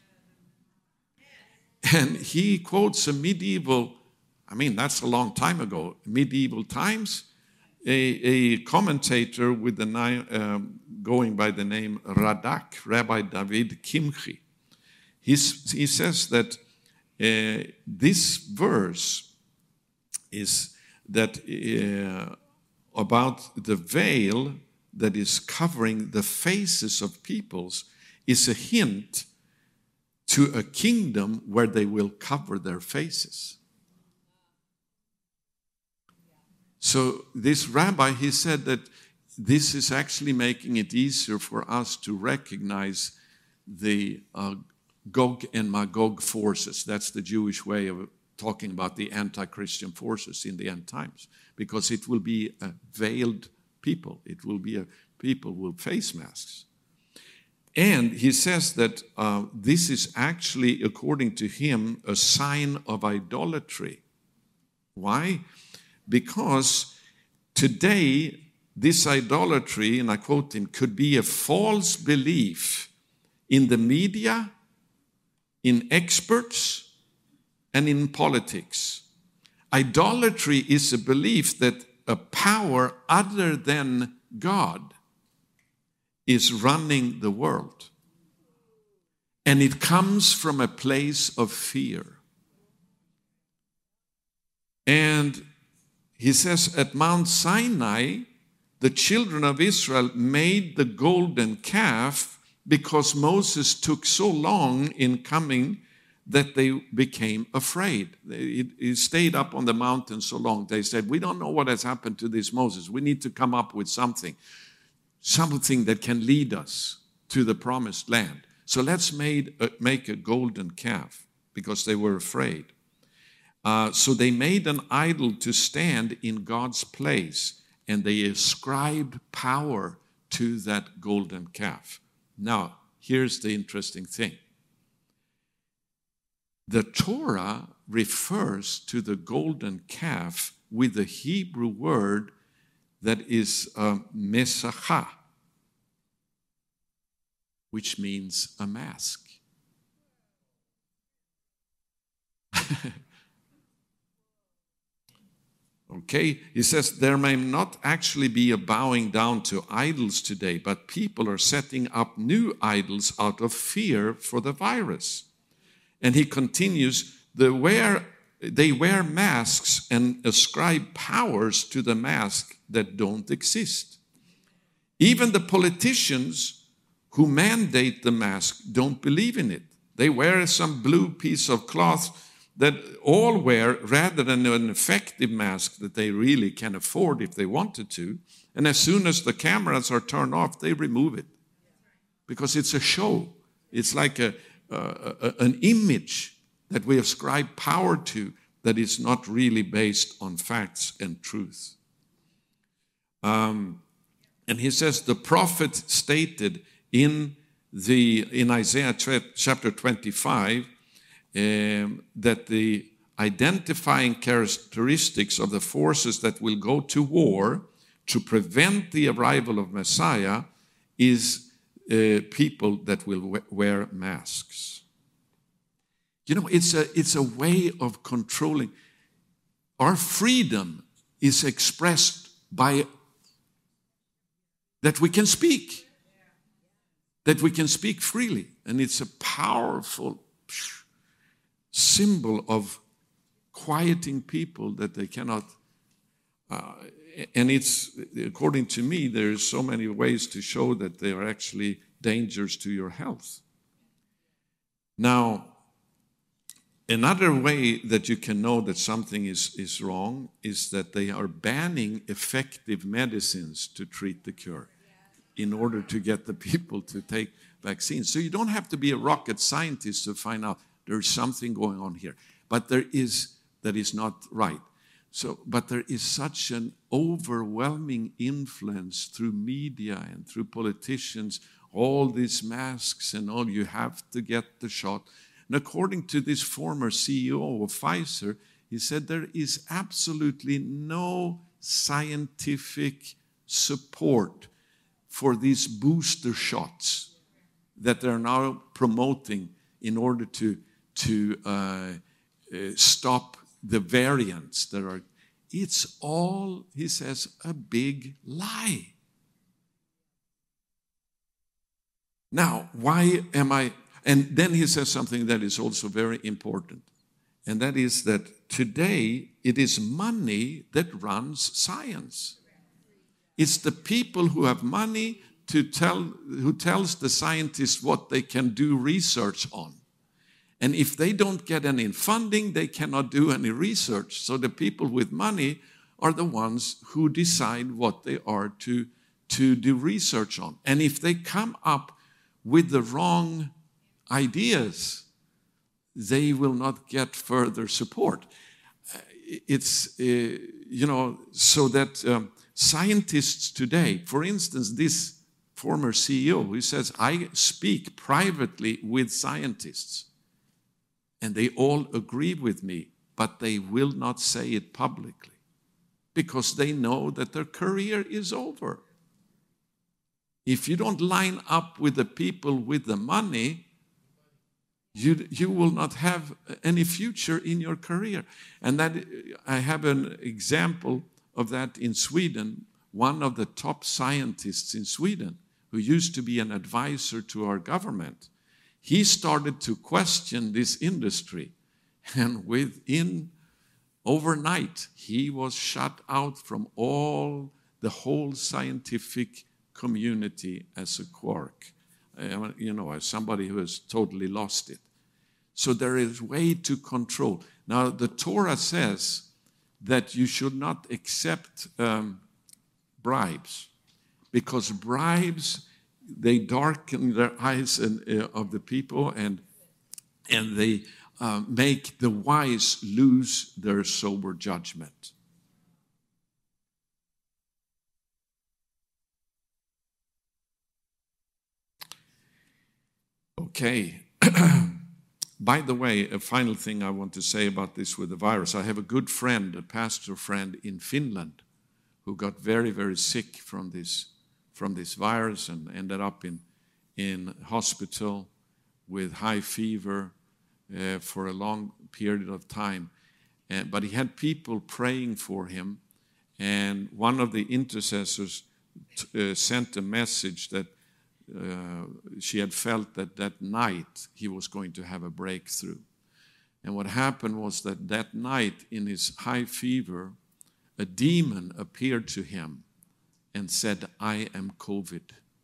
And he quotes a medieval, I mean, that's a long time ago, medieval times, a, a commentator with the name, um, going by the name Radak, Rabbi David Kimchi. He's, he says that uh, this verse is that uh, about the veil that is covering the faces of peoples is a hint to a kingdom where they will cover their faces. So this rabbi, he said that this is actually making it easier for us to recognize the uh, Gog and Magog forces. That's the Jewish way of talking about the anti-Christian forces in the end times, because it will be a veiled people. It will be a people with face masks. And he says that uh, this is actually, according to him, a sign of idolatry. Why? Because today, this idolatry, and I quote him, could be a false belief in the media, in experts, and in politics. Idolatry is a belief that a power other than God is running the world. And it comes from a place of fear. And he says at Mount Sinai, the children of Israel made the golden calf because Moses took so long in coming that they became afraid. He stayed up on the mountain so long. They said, we don't know what has happened to this Moses. We need to come up with something. Something that can lead us to the promised land. So let's made, uh, make a golden calf because they were afraid. Uh, so they made an idol to stand in God's place, and they ascribed power to that golden calf. Now, here's the interesting thing. The Torah refers to the golden calf with the Hebrew word that is uh, mesachah, which means a mask. Okay, he says there may not actually be a bowing down to idols today, but people are setting up new idols out of fear for the virus. And he continues, they wear, they wear masks and ascribe powers to the mask that don't exist. Even the politicians who mandate the mask don't believe in it. They wear some blue piece of cloth that all wear rather than an effective mask that they really can afford if they wanted to. And as soon as the cameras are turned off, they remove it because it's a show. It's like a, uh, a, an image that we ascribe power to that is not really based on facts and truth. Um, and he says the prophet stated in the in Isaiah chapter twenty-five um, that the identifying characteristics of the forces that will go to war to prevent the arrival of Messiah is uh, people that will wear masks. You know, it's a, it's a way of controlling. Our freedom is expressed by that we can speak, that we can speak freely. And it's a powerful symbol of quieting people that they cannot, uh, and it's, according to me, there's so many ways to show that they are actually dangers to your health. Now, another way that you can know that something is, is wrong is that they are banning effective medicines to treat the cure in order to get the people to take vaccines. So you don't have to be a rocket scientist to find out there's something going on here. But there is, that is not right. So, but there is such an overwhelming influence through media and through politicians, all these masks and all, you have to get the shot. And according to this former C E O of Pfizer, he said there is absolutely no scientific support for these booster shots that they're now promoting in order to, to uh, uh, stop the variants that are. It's all, he says, a big lie. Now, why am I... And then he says something that is also very important. And that is that today it is money that runs science. It's the people who have money to tell, who tells the scientists what they can do research on. And if they don't get any funding, they cannot do any research. So the people with money are the ones who decide what they are to, to do research on. And if they come up with the wrong ideas, they will not get further support. It's, uh, you know, so that um, scientists today, for instance, this former C E O, who says, I speak privately with scientists, and they all agree with me, but they will not say it publicly because they know that their career is over. If you don't line up with the people with the money, You, you will not have any future in your career. And that I have an example of that in Sweden. One of the top scientists in Sweden, who used to be an advisor to our government, he started to question this industry. And within overnight, he was shut out from all the whole scientific community as a quark. You know, as somebody who has totally lost it. So there is a way to control. Now, the Torah says that you should not accept um, bribes, because bribes, they darken the eyes and, uh, of the people, and, and they uh, make the wise lose their sober judgment. Okay. By the way, a final thing I want to say about this with the virus. I have a good friend, a pastor friend in Finland, who got very, very sick from this, from this virus and ended up in, in hospital with high fever uh, for a long period of time. And, but he had people praying for him, and one of the intercessors t- uh, sent a message that Uh, she had felt that that night he was going to have a breakthrough. And what happened was that that night, in his high fever, a demon appeared to him and said, I am COVID.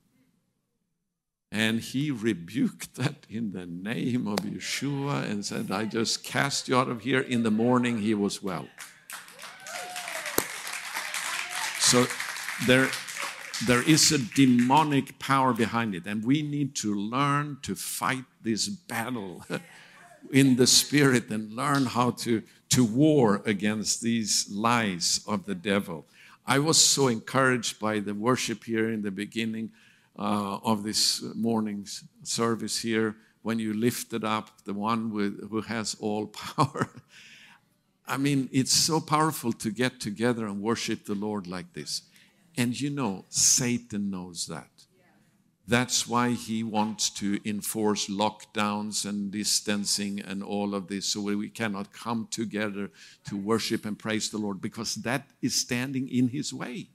And he rebuked that in the name of Yeshua and said, I just cast you out of here. In the morning, he was well. So there... there is a demonic power behind it, and we need to learn to fight this battle in the spirit and learn how to, to war against these lies of the devil. I was so encouraged by the worship here in the beginning uh, of this morning's service here, when you lifted up the one with, who has all power. I mean, it's so powerful to get together and worship the Lord like this. And you know, Satan knows that. That's why he wants to enforce lockdowns and distancing and all of this, so we cannot come together to worship and praise the Lord, because that is standing in his way.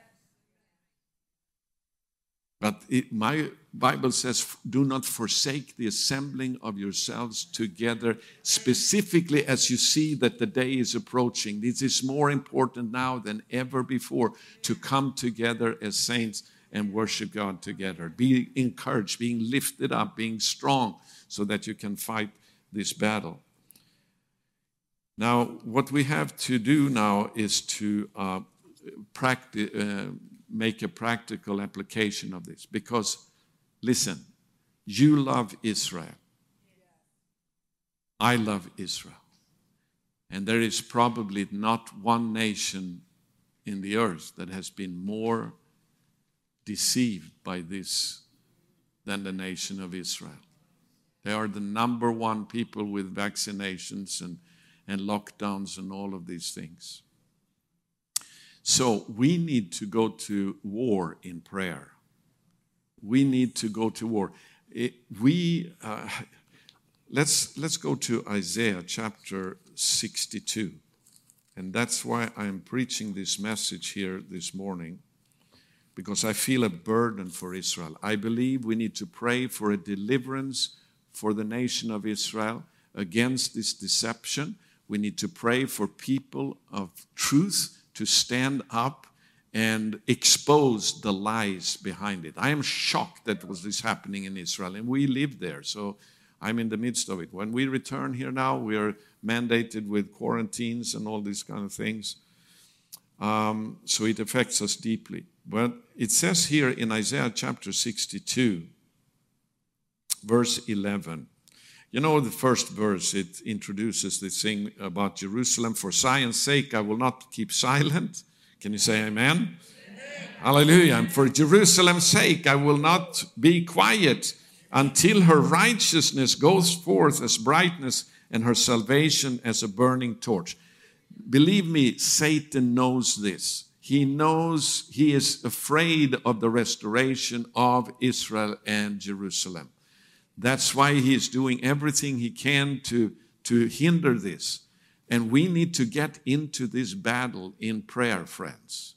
But it, my Bible says, do not forsake the assembling of yourselves together, specifically as you see that the day is approaching. This is more important now than ever before, to come together as saints and worship God together. Be encouraged, being lifted up, being strong, so that you can fight this battle. Now, what we have to do now is to uh, practice, uh, make a practical application of this. Because, listen, you love Israel. I love Israel. And there is probably not one nation in the earth that has been more deceived by this than the nation of Israel. They are the number one people with vaccinations and, and lockdowns and all of these things. So we need to go to war in prayer. We need to go to war. It, we uh, let's let's go to Isaiah chapter sixty-two, and that's why I'm preaching this message here this morning, because I feel a burden for Israel. I believe we need to pray for a deliverance for the nation of Israel against this deception. We need to pray for people of truth to stand up and expose the lies behind it. I am shocked that was this happening in Israel, and we live there, so I'm in the midst of it. When we return here now, we are mandated with quarantines and all these kind of things. Um, so it affects us deeply. But it says here in Isaiah chapter sixty-two, verse eleven. You know, the first verse, it introduces this thing about Jerusalem. For Zion's sake, I will not keep silent. Can you say amen? Amen. Hallelujah. And for Jerusalem's sake, I will not be quiet until her righteousness goes forth as brightness and her salvation as a burning torch. Believe me, Satan knows this. He knows, he is afraid of the restoration of Israel and Jerusalem. That's why he is doing everything he can to, to hinder this. And we need to get into this battle in prayer, friends.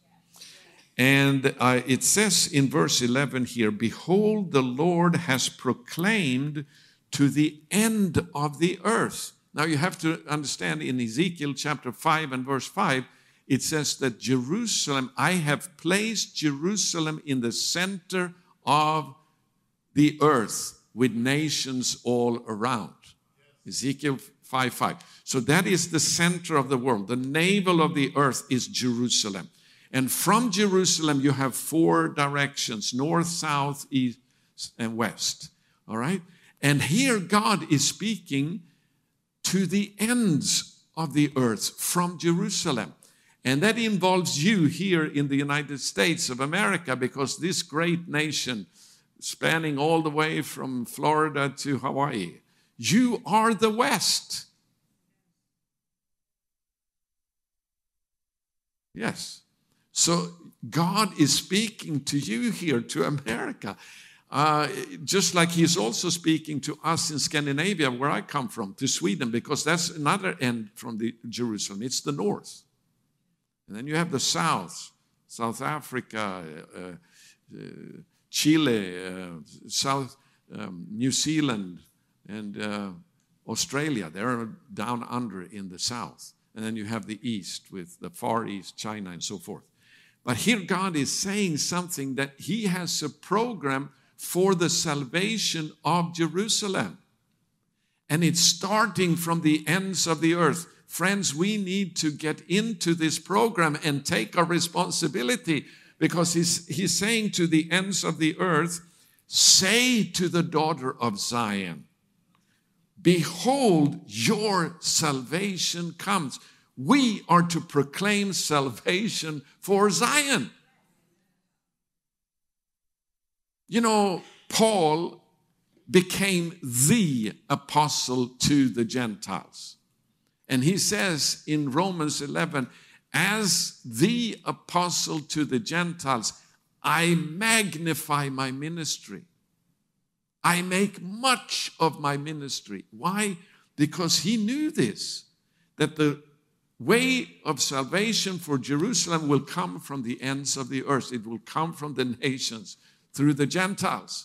And uh, it says in verse eleven here, behold, the Lord has proclaimed to the end of the earth. Now you have to understand, in Ezekiel chapter five and verse five, it says that Jerusalem, I have placed Jerusalem in the center of the earth, with nations all around. Ezekiel five five. So that is the center of the world. The navel of the earth is Jerusalem. And from Jerusalem you have four directions: north, south, east, and west. All right? And here God is speaking to the ends of the earth from Jerusalem. And that involves you here in the United States of America, because this great nation, spanning all the way from Florida to Hawaii, you are the West. Yes. So God is speaking to you here, to America, uh, just like he's also speaking to us in Scandinavia, where I come from, to Sweden, because that's another end from the Jerusalem. It's the north. And then you have the south, South Africa, uh, uh, Chile, uh, South um, New Zealand, and uh, Australia. They're down under in the south. And then you have the east with the Far East, China, and so forth. But here God is saying something, that he has a program for the salvation of Jerusalem. And it's starting from the ends of the earth. Friends, we need to get into this program and take our responsibility, Because he's, he's saying to the ends of the earth, say to the daughter of Zion, behold, your salvation comes. We are to proclaim salvation for Zion. You know, Paul became the apostle to the Gentiles. And he says in Romans eleven, as the apostle to the Gentiles, I magnify my ministry. I make much of my ministry. Why? Because he knew this, that the way of salvation for Jerusalem will come from the ends of the earth. It will come from the nations through the Gentiles.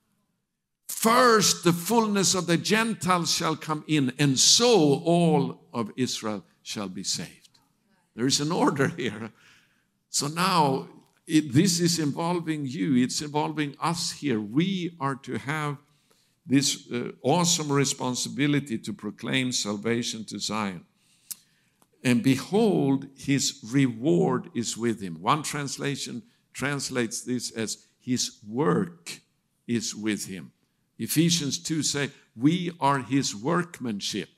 First, the fullness of the Gentiles shall come in, and so all of Israel shall be saved. There is an order here. So now, it, this is involving you. It's involving us here. We are to have this uh, awesome responsibility to proclaim salvation to Zion. And behold, his reward is with him. One translation translates this as his work is with him. Ephesians two say, we are his workmanship.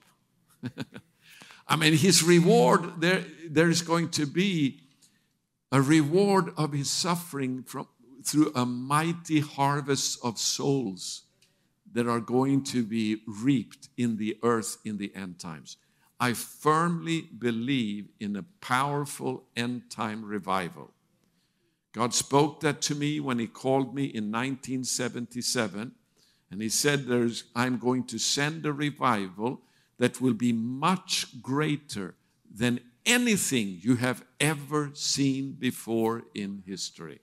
I mean, his reward, there, there is going to be a reward of his suffering from, through a mighty harvest of souls that are going to be reaped in the earth in the end times. I firmly believe in a powerful end time revival. God spoke that to me when he called me in nineteen seventy-seven. And he said, "There's, I'm going to send a revival that will be much greater than anything you have ever seen before in history.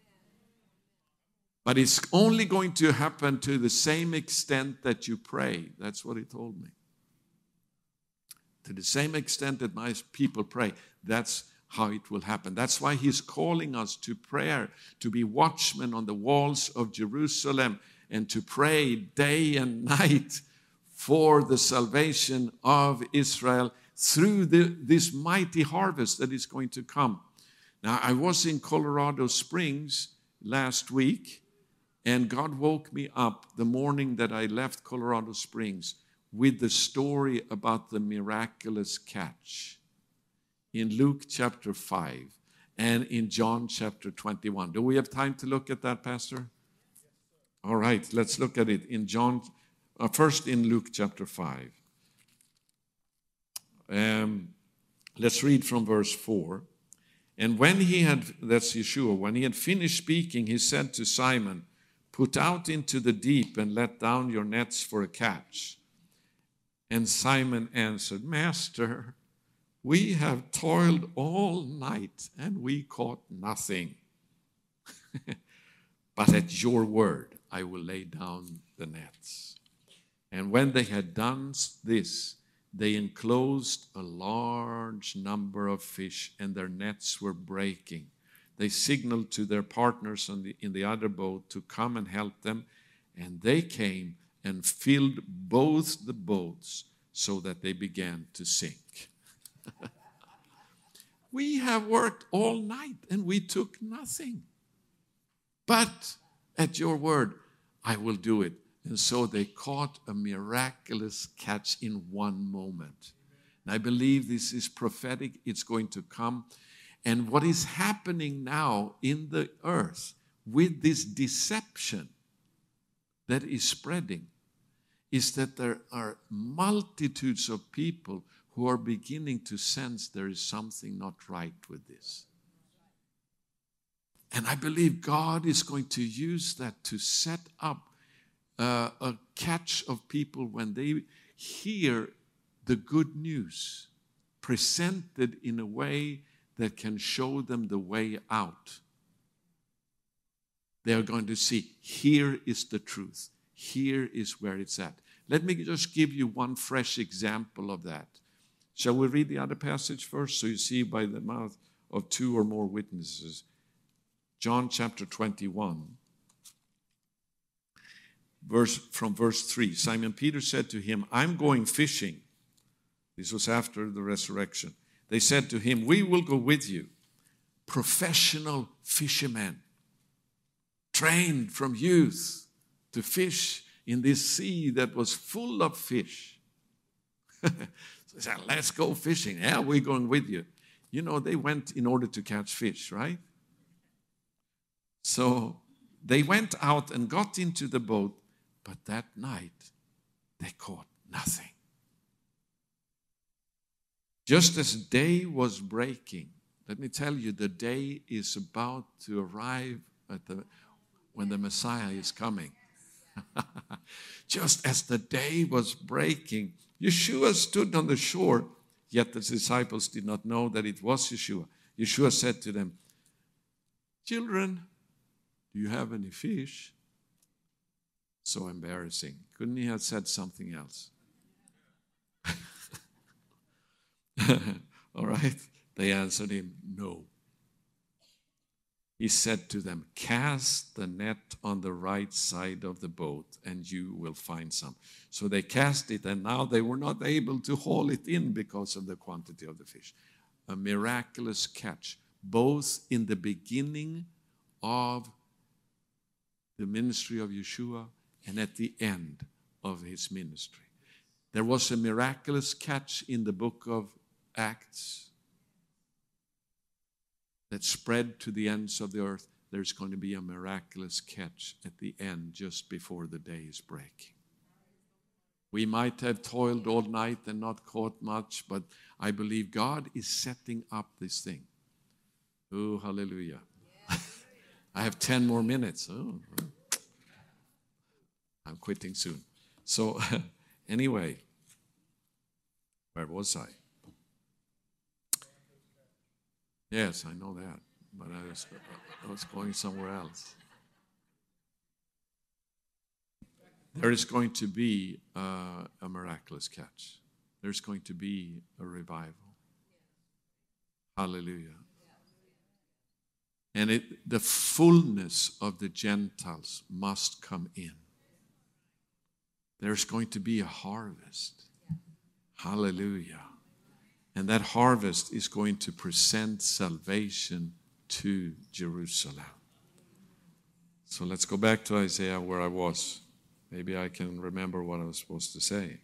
But it's only going to happen to the same extent that you pray." That's what he told me. To the same extent that my people pray, that's how it will happen. That's why he's calling us to prayer, to be watchmen on the walls of Jerusalem, and to pray day and night for the salvation of Israel through the, this mighty harvest that is going to come. Now, I was in Colorado Springs last week, and God woke me up the morning that I left Colorado Springs with the story about the miraculous catch in Luke chapter five and in John chapter twenty-one. Do we have time to look at that, Pastor? All right, let's look at it in John, uh, first in Luke chapter five. Um, let's read from verse four. And when he had, that's Yeshua, when he had finished speaking, he said to Simon, "Put out into the deep and let down your nets for a catch." And Simon answered, "Master, we have toiled all night and we caught nothing. But at your word I will lay down the nets." And when they had done this, they enclosed a large number of fish, and their nets were breaking. They signaled to their partners in the, in the other boat to come and help them, and they came and filled both the boats so that they began to sink. We have worked all night and we took nothing. But at your word, I will do it. And so they caught a miraculous catch in one moment. And I believe this is prophetic. It's going to come. And what is happening now in the earth with this deception that is spreading is that there are multitudes of people who are beginning to sense there is something not right with this. And I believe God is going to use that to set up uh, a catch of people when they hear the good news presented in a way that can show them the way out. They are going to see, here is the truth. Here is where it's at. Let me just give you one fresh example of that. Shall we read the other passage first? So you see by the mouth of two or more witnesses. John chapter twenty-one, verse, from verse three. Simon Peter said to him, "I'm going fishing." This was after the resurrection. They said to him, "We will go with you." Professional fishermen. trained from youth to fish in this sea that was full of fish. So they said, let's go fishing. Yeah, we're going with you. You know, they went in order to catch fish, right? So they went out and got into the boat, but that night they caught nothing. Just as day was breaking, let me tell you, the day is about to arrive at the, when the Messiah is coming. Just as the day was breaking, Yeshua stood on the shore, yet the disciples did not know that it was Yeshua. Yeshua said to them, children, do you have any fish? So embarrassing. Couldn't he have said something else? All right. They answered him, no. He said to them, cast the net on the right side of the boat and you will find some. So they cast it, and now they were not able to haul it in because of the quantity of the fish. A miraculous catch, both in the beginning of the ministry of Yeshua and at the end of his ministry. There was a miraculous catch in the book of Acts that spread to the ends of the earth. There's going to be a miraculous catch at the end, just before the day is breaking. We might have toiled all night and not caught much, but I believe God is setting up this thing. Oh, hallelujah. I have ten more minutes. Oh, I'm quitting soon. So anyway, where was I? Yes, I know that, but I was, I was going somewhere else. There is going to be uh, a miraculous catch. There's going to be a revival. Hallelujah. And it, the fullness of the Gentiles must come in. There's going to be a harvest. Hallelujah. And that harvest is going to present salvation to Jerusalem. So let's go back to Isaiah where I was. Maybe I can remember what I was supposed to say.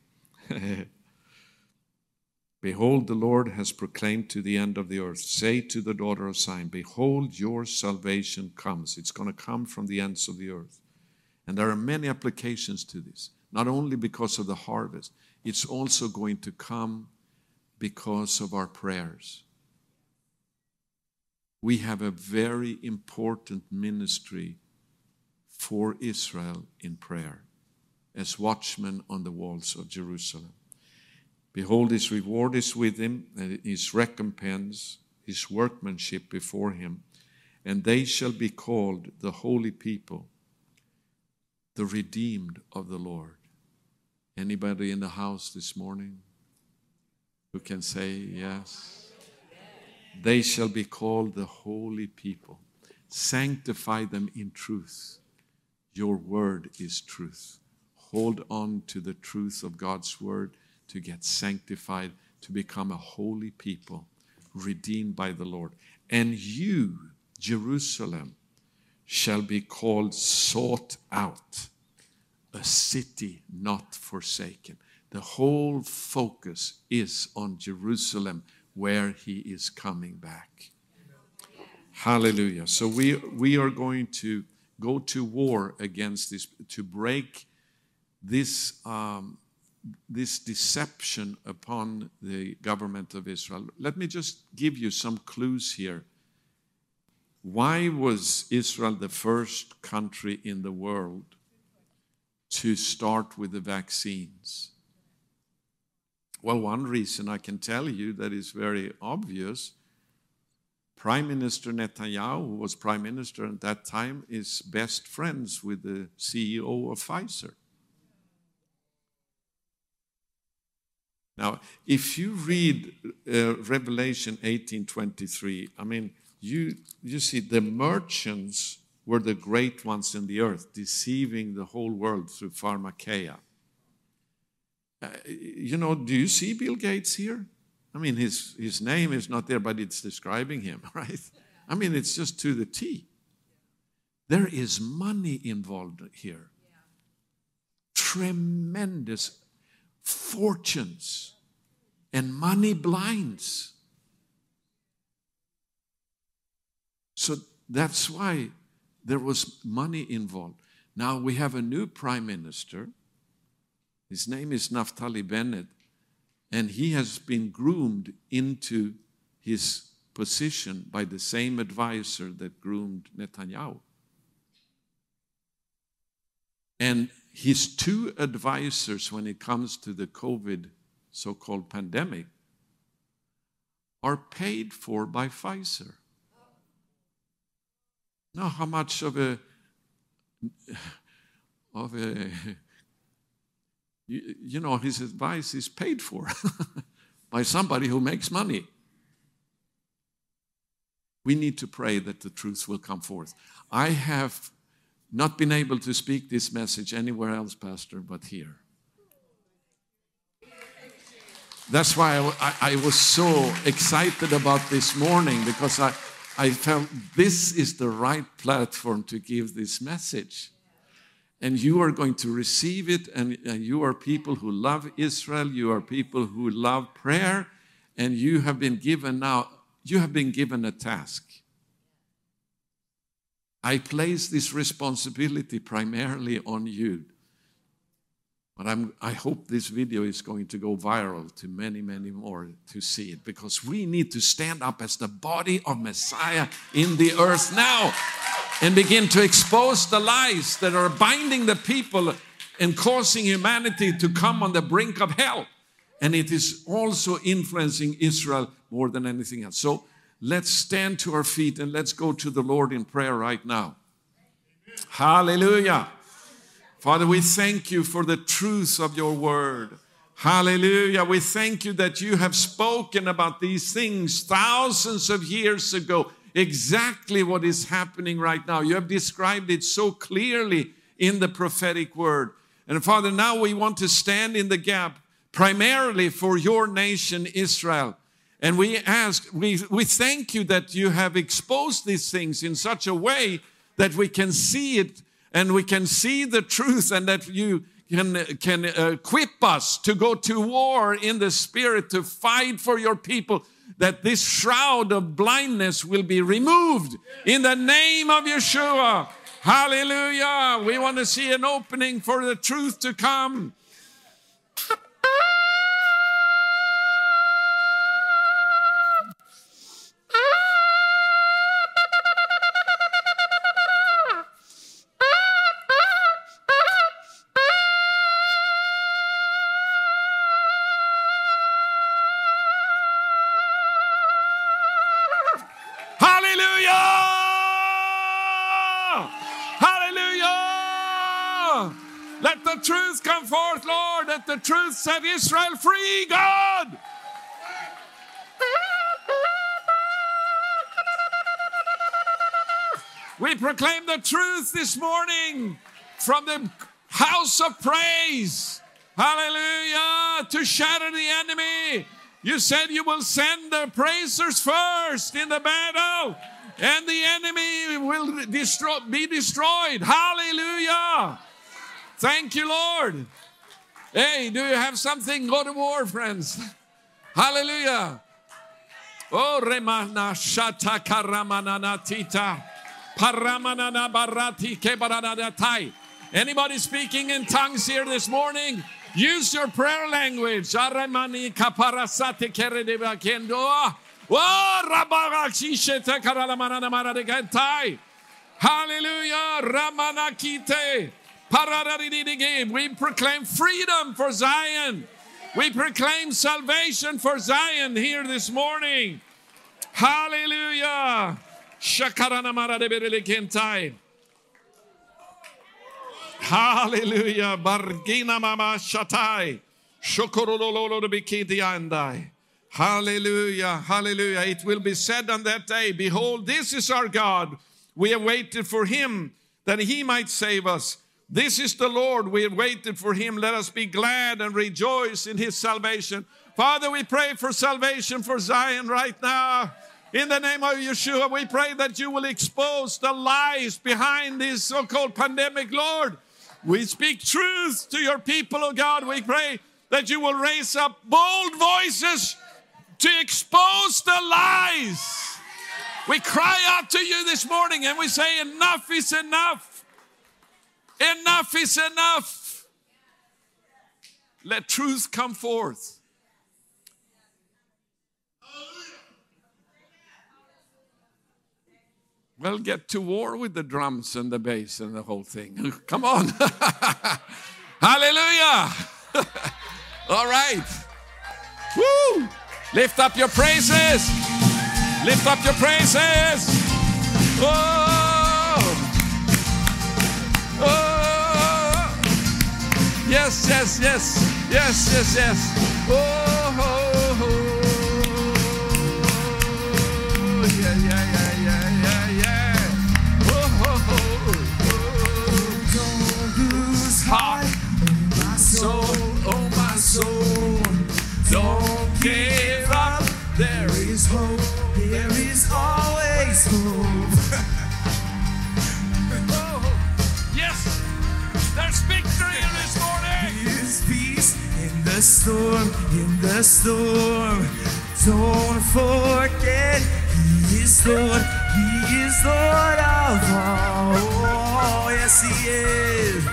Behold, the Lord has proclaimed to the end of the earth. Say to the daughter of Zion, behold, your salvation comes. It's going to come from the ends of the earth. And there are many applications to this. Not only because of the harvest, it's also going to come because of our prayers. We have a very important ministry for Israel in prayer as watchmen on the walls of Jerusalem. Behold, his reward is with him, and his recompense, his workmanship before him, and they shall be called the holy people, the redeemed of the Lord. Anybody in the house this morning who can say yes? They shall be called the holy people. Sanctify them in truth. Your word is truth. Hold on to the truth of God's word to get sanctified, to become a holy people, redeemed by the Lord. And you, Jerusalem, shall be called sought out, a city not forsaken. The whole focus is on Jerusalem, where he is coming back. Hallelujah. So we, we are going to go to war against this, to break this, um, this deception upon the government of Israel. Let me just give you some clues here. Why was Israel the first country in the world to start with the vaccines? Well, one reason I can tell you that is very obvious. Prime Minister Netanyahu, who was prime minister at that time, is best friends with the C E O of Pfizer. Now, if you read uh, Revelation eighteen twenty-three, I mean, you, you see the merchants were the great ones in the earth, deceiving the whole world through pharmakeia. Uh, you know, do you see Bill Gates here? I mean, his, his name is not there, but it's describing him, right? I mean, it's just to the T. There is money involved here. Tremendous fortunes. And money blinds. So that's why there was money involved. Now we have a new prime minister. His name is Naftali Bennett. And he has been groomed into his position by the same advisor that groomed Netanyahu. And his two advisors when it comes to the COVID so-called pandemic are paid for by Pfizer. Now, how much of a of a you, you know his advice is paid for by somebody who makes money. We need to pray that the truth will come forth. I have not been able to speak this message anywhere else, Pastor, but here. That's why I, I, I was so excited about this morning, because I, I felt this is the right platform to give this message. And you are going to receive it, and, and you are people who love Israel, you are people who love prayer, and you have been given now, you have been given a task. I place this responsibility primarily on you. But I'm, I hope this video is going to go viral to many, many more to see it, because we need to stand up as the body of Messiah in the earth now and begin to expose the lies that are binding the people and causing humanity to come on the brink of hell. And it is also influencing Israel more than anything else. So let's stand to our feet and let's go to the Lord in prayer right now. Hallelujah. Father, we thank you for the truth of your word. Hallelujah. We thank you that you have spoken about these things thousands of years ago, exactly what is happening right now. You have described it so clearly in the prophetic word. And Father, now we want to stand in the gap primarily for your nation, Israel. And we ask, we, we thank you that you have exposed these things in such a way that we can see it and we can see the truth, and that you can, can equip us to go to war in the spirit, to fight for your people, that this shroud of blindness will be removed in the name of Yeshua. Hallelujah. We want to see an opening for the truth to come. Truth come forth, Lord, that the truth set Israel free, God. We proclaim the truth this morning from the house of praise. Hallelujah. To shatter the enemy. You said you will send the praisers first in the battle, and the enemy will destroy, be destroyed. Hallelujah. Thank you, Lord. Hey, do you have something? Go to war, friends. Hallelujah. Oh, remana shata karamanana tita. Paramanana barati kebaradatai. Anybody speaking in tongues here this morning? Use your prayer language. Aramani kaparasate keredeba kendo. Oh, rabarakishete karalamanana maradegantai. Hallelujah. Ramanakite. We proclaim freedom for Zion. We proclaim salvation for Zion here this morning. Hallelujah. Hallelujah. Bargina mama shatai. Shokorololo bikiti andai. Hallelujah. Hallelujah. It will be said on that day, behold, this is our God. We have waited for him that he might save us. This is the Lord. We have waited for him. Let us be glad and rejoice in his salvation. Father, we pray for salvation for Zion right now. In the name of Yeshua, we pray that you will expose the lies behind this so-called pandemic, Lord. We speak truth to your people, oh God. We pray that you will raise up bold voices to expose the lies. We cry out to you this morning and we say, enough is enough. Enough is enough. Let truth come forth. Well, get to war with the drums and the bass and the whole thing. Come on. Hallelujah. All right. Woo. Lift up your praises. Lift up your praises. Oh. Oh. Yes, yes, yes. Yes, yes, yes. Oh, oh, oh. Yeah, yeah, yeah. My soul, oh my soul, don't give up. There is hope, there is always hope. Oh, yes, there's victory in this morning. His peace in the storm, in the storm. Don't forget, He is Lord, He is Lord of all. Oh, yes, He is.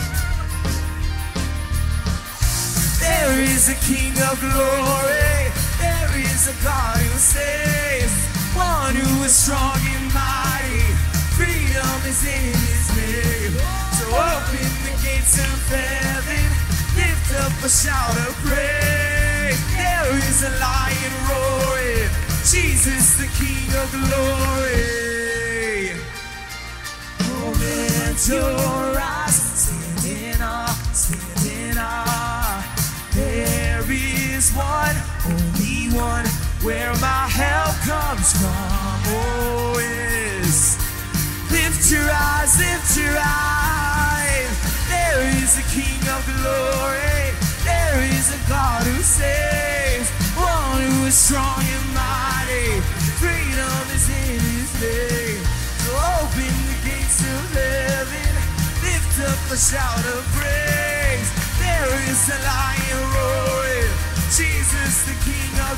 There is a King of glory. There is a God who saves. One who is strong and mighty. Freedom is in His name. So open the gates of heaven. Lift up a shout of praise. There is a lion roaring. Jesus, the King of glory. Oh, let your eyes stand in awe, stand in awe. There is one, only one, where my help comes from. Oh, yes. Lift your eyes, lift your eyes. There is a King of glory. There is a God who saves. One who is strong and mighty. Freedom is in His name. So open the gates of heaven. Lift up a shout of praise. There is a lion roaring, Jesus, the King of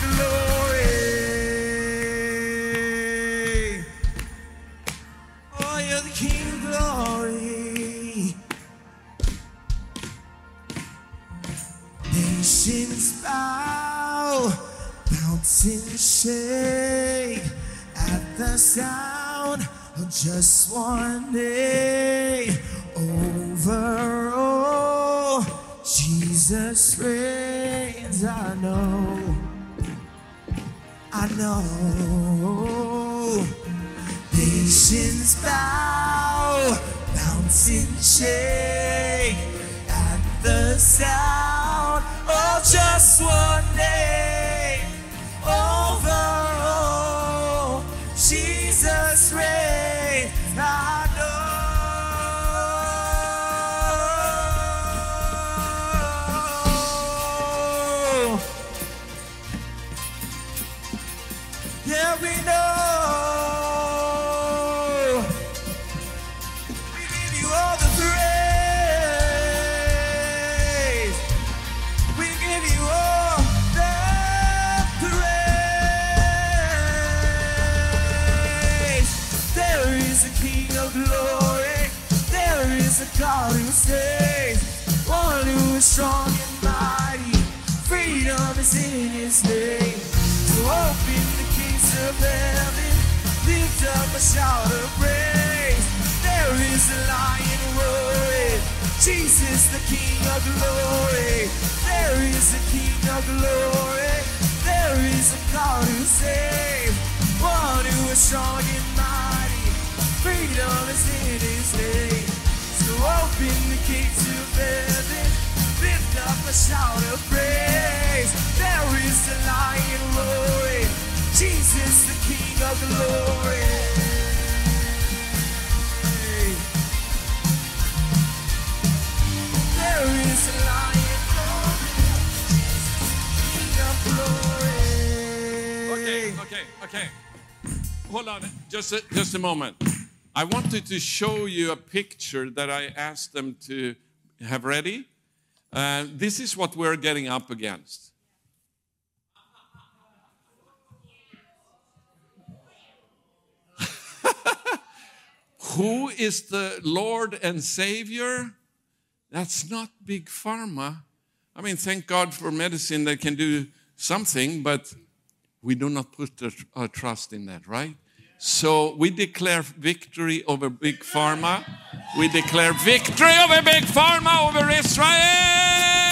glory. Oh, you're the King of glory. Nations bow, mountains shake at the sound of just one name. Over all, Jesus reigns. I know, I know. Nations bow, mountains shake at the sound of just one name. Over all, Jesus reigns. I know. Yeah, we know. We give you all the praise. We give you all the praise. There is a King of glory. There is a God who saves. One who is strong and mighty. Freedom is in His name. So open the gates of heaven, lift up a shout of praise. There is a lion roaring, Jesus, the King of glory. There is a King of glory. There is a God who saves. One who is strong and mighty. Freedom is in His name. So open the gates of heaven, lift up a shout of praise. There is a lion roaring, Jesus, the King of glory. There is a lion roaring, Jesus, the King of glory. Okay, okay, okay. hold on, just a, just a moment. I wanted to show you a picture that I asked them to have ready. Uh, this is what we're getting up against. Who is the Lord and Savior? That's not big pharma. I mean, thank God for medicine that can do something, but we do not put our trust in that, right? So we declare victory over big pharma. We declare victory over big pharma, over Israel.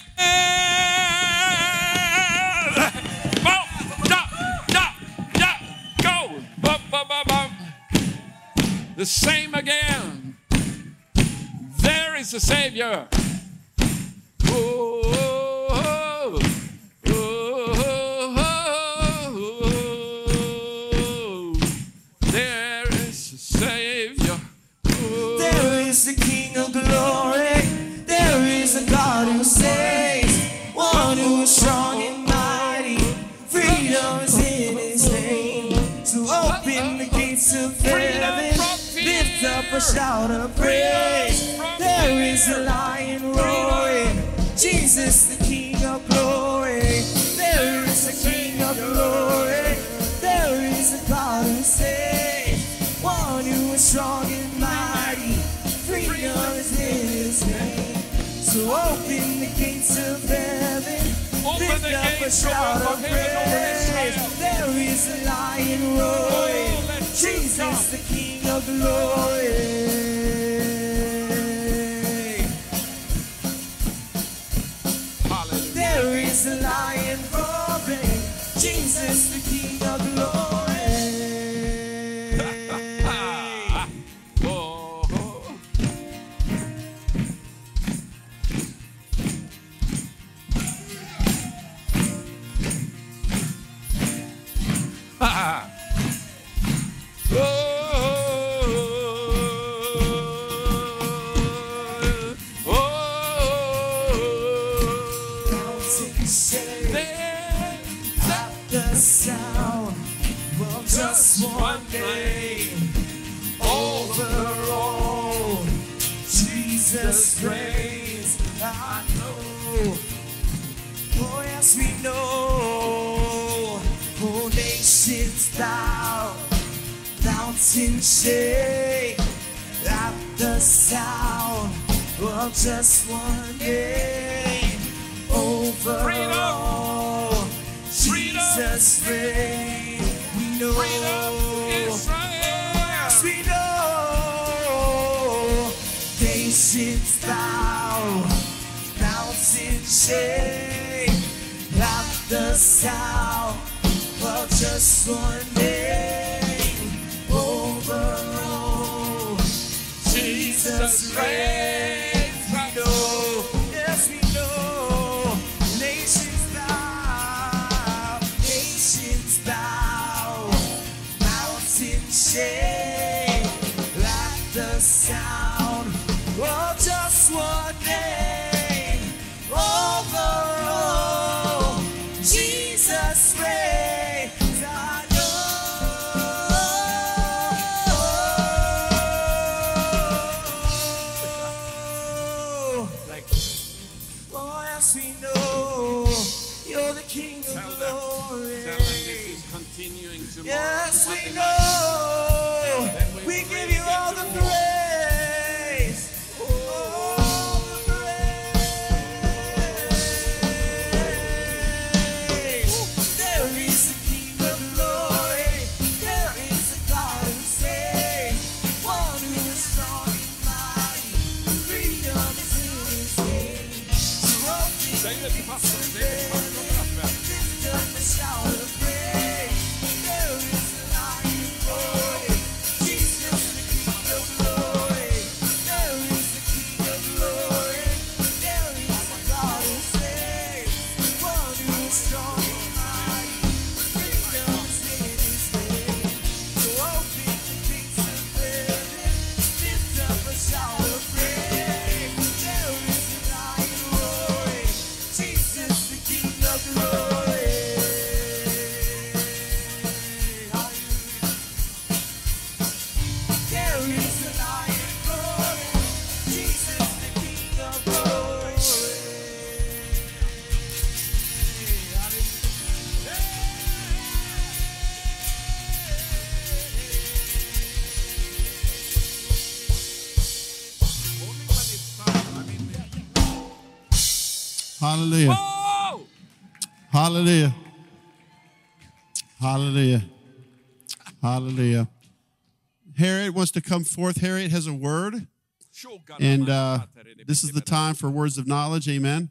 Go, da, da, da, go. Bum, bum, bum, bum. The same again. There is a Savior. Oh, oh, oh, oh, oh. There is a Savior. Oh. There is a King of glory. There is a God who saves. One who is strong and mighty. Freedom is in His name. So open the gates of heaven. Lift up a shout of praise. There is a lion roaring. Jesus, the King of glory. There is a King of glory. There is a God who saves. One who is strong and mighty. Freedom is in His name. So open the gates of heaven. Lift up a shout of praise. There is a lion roaring. Jesus, the King of glory. There is a lion roaring. Jesus, the King of glory. Just one name over all, Jesus reigns. I know, oh yes we know. Whole nations bow, mountains shake at the sound of just one name over Freedom. all, Jesus reigns. Know. Freedom, Israel. Yes, we know. Nations bow, mountains shake at the sound of just one name over all. Jesus reigns. We know. Yes, we know. Nations bow, nations bow. Shake like the sound of just one name over all. Jesus reigns. I know. Oh, yes, we know. You're the King of Tell them. glory. Tell them this is continuing tomorrow. Yes, Monday we night. know. we We will give really you all get the to war. praise. All the praise. There is a King of glory. There is a God who saves. One who is strong and mighty. Freedom is in His name. So open Säg det till pastorn. Säg det till pastorn. lift up a shout of praise. There is a lion roaring. Jesus, the King of glory. There is the King of glory. There is a God who saves. One who is strong and mighty. Freedom is in His name. So open the gates of heaven. Lift up a shout of praise. There is a lion roaring. Jesus, Hallelujah. Oh! Hallelujah. Hallelujah. Hallelujah. Harriet wants to come forth. Harriet has a word. And uh, this is the time for words of knowledge. Amen.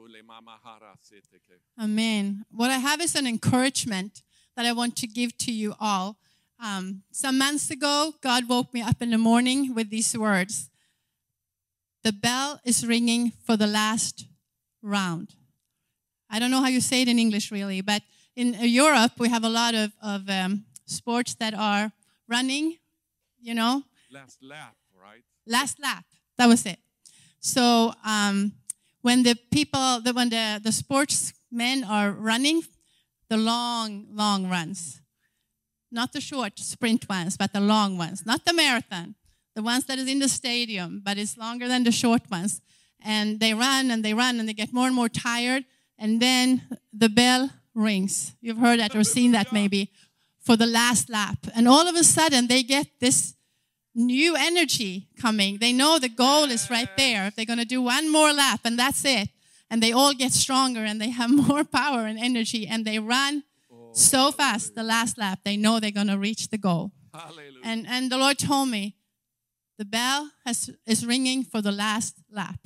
Amen. What I have is an encouragement that I want to give to you all. Um, some months ago, God woke me up in the morning with these words. The bell is ringing for the last round. I don't know how you say it in English, really, but in Europe, we have a lot of, of um, sports that are running, you know. Last lap, right? Last lap. That was it. So um, when the people, the, when the, the sportsmen are running, the long, long runs, not the short sprint ones, but the long ones, not the marathon, the ones that is in the stadium, but it's longer than the short ones. And they run and they run and they get more and more tired. And then the bell rings. You've heard that or seen that maybe for the last lap. And all of a sudden they get this new energy coming. They know the goal is right there. They're going to do one more lap and that's it. And they all get stronger and they have more power and energy and they run so fast the last lap. They know they're going to reach the goal. Hallelujah. And and the Lord told me the bell has, is ringing for the last lap.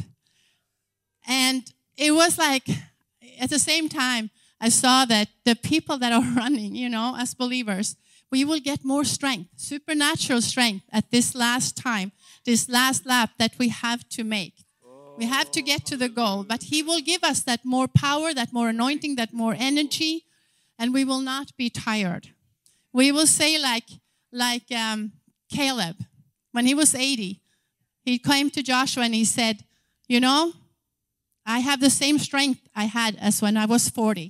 And it was like at the same time I saw that the people that are running, you know, as believers, we will get more strength, supernatural strength at this last time, this last lap that we have to make. We have to get to the goal, but He will give us that more power, that more anointing, that more energy, and we will not be tired. We will say like, like um, Caleb, when he was eighty, he came to Joshua and he said, you know, I have the same strength I had as when I was forty.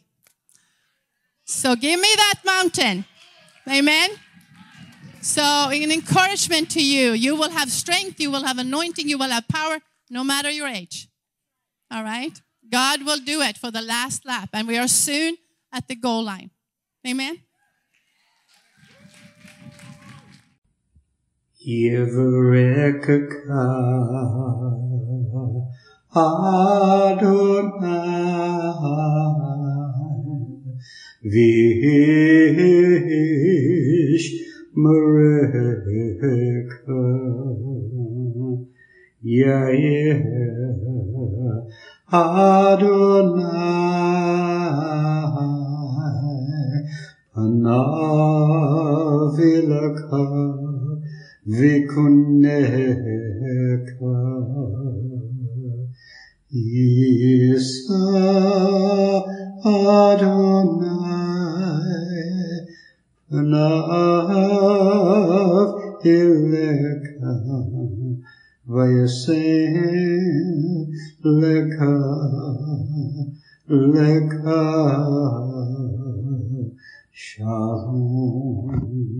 So give me that mountain. Amen. So an encouragement to you. You will have strength. You will have anointing. You will have power no matter your age. All right. God will do it for the last lap. And we are soon at the goal line. Amen. Yevrekka Adonai Vish Mereka Yair Adonai Panavilaka Vikuneka Isa Adonai Panav Ileka Vayasen Leka Leka Shalom.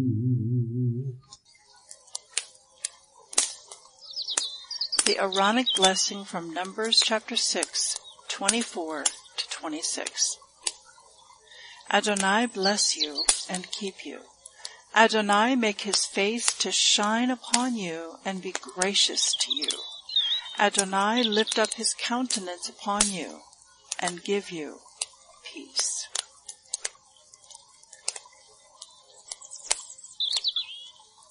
The Aaronic blessing from Numbers chapter six, twenty-four to twenty-six. Adonai bless you and keep you. Adonai make his face to shine upon you and be gracious to you. Adonai lift up his countenance upon you and give you peace.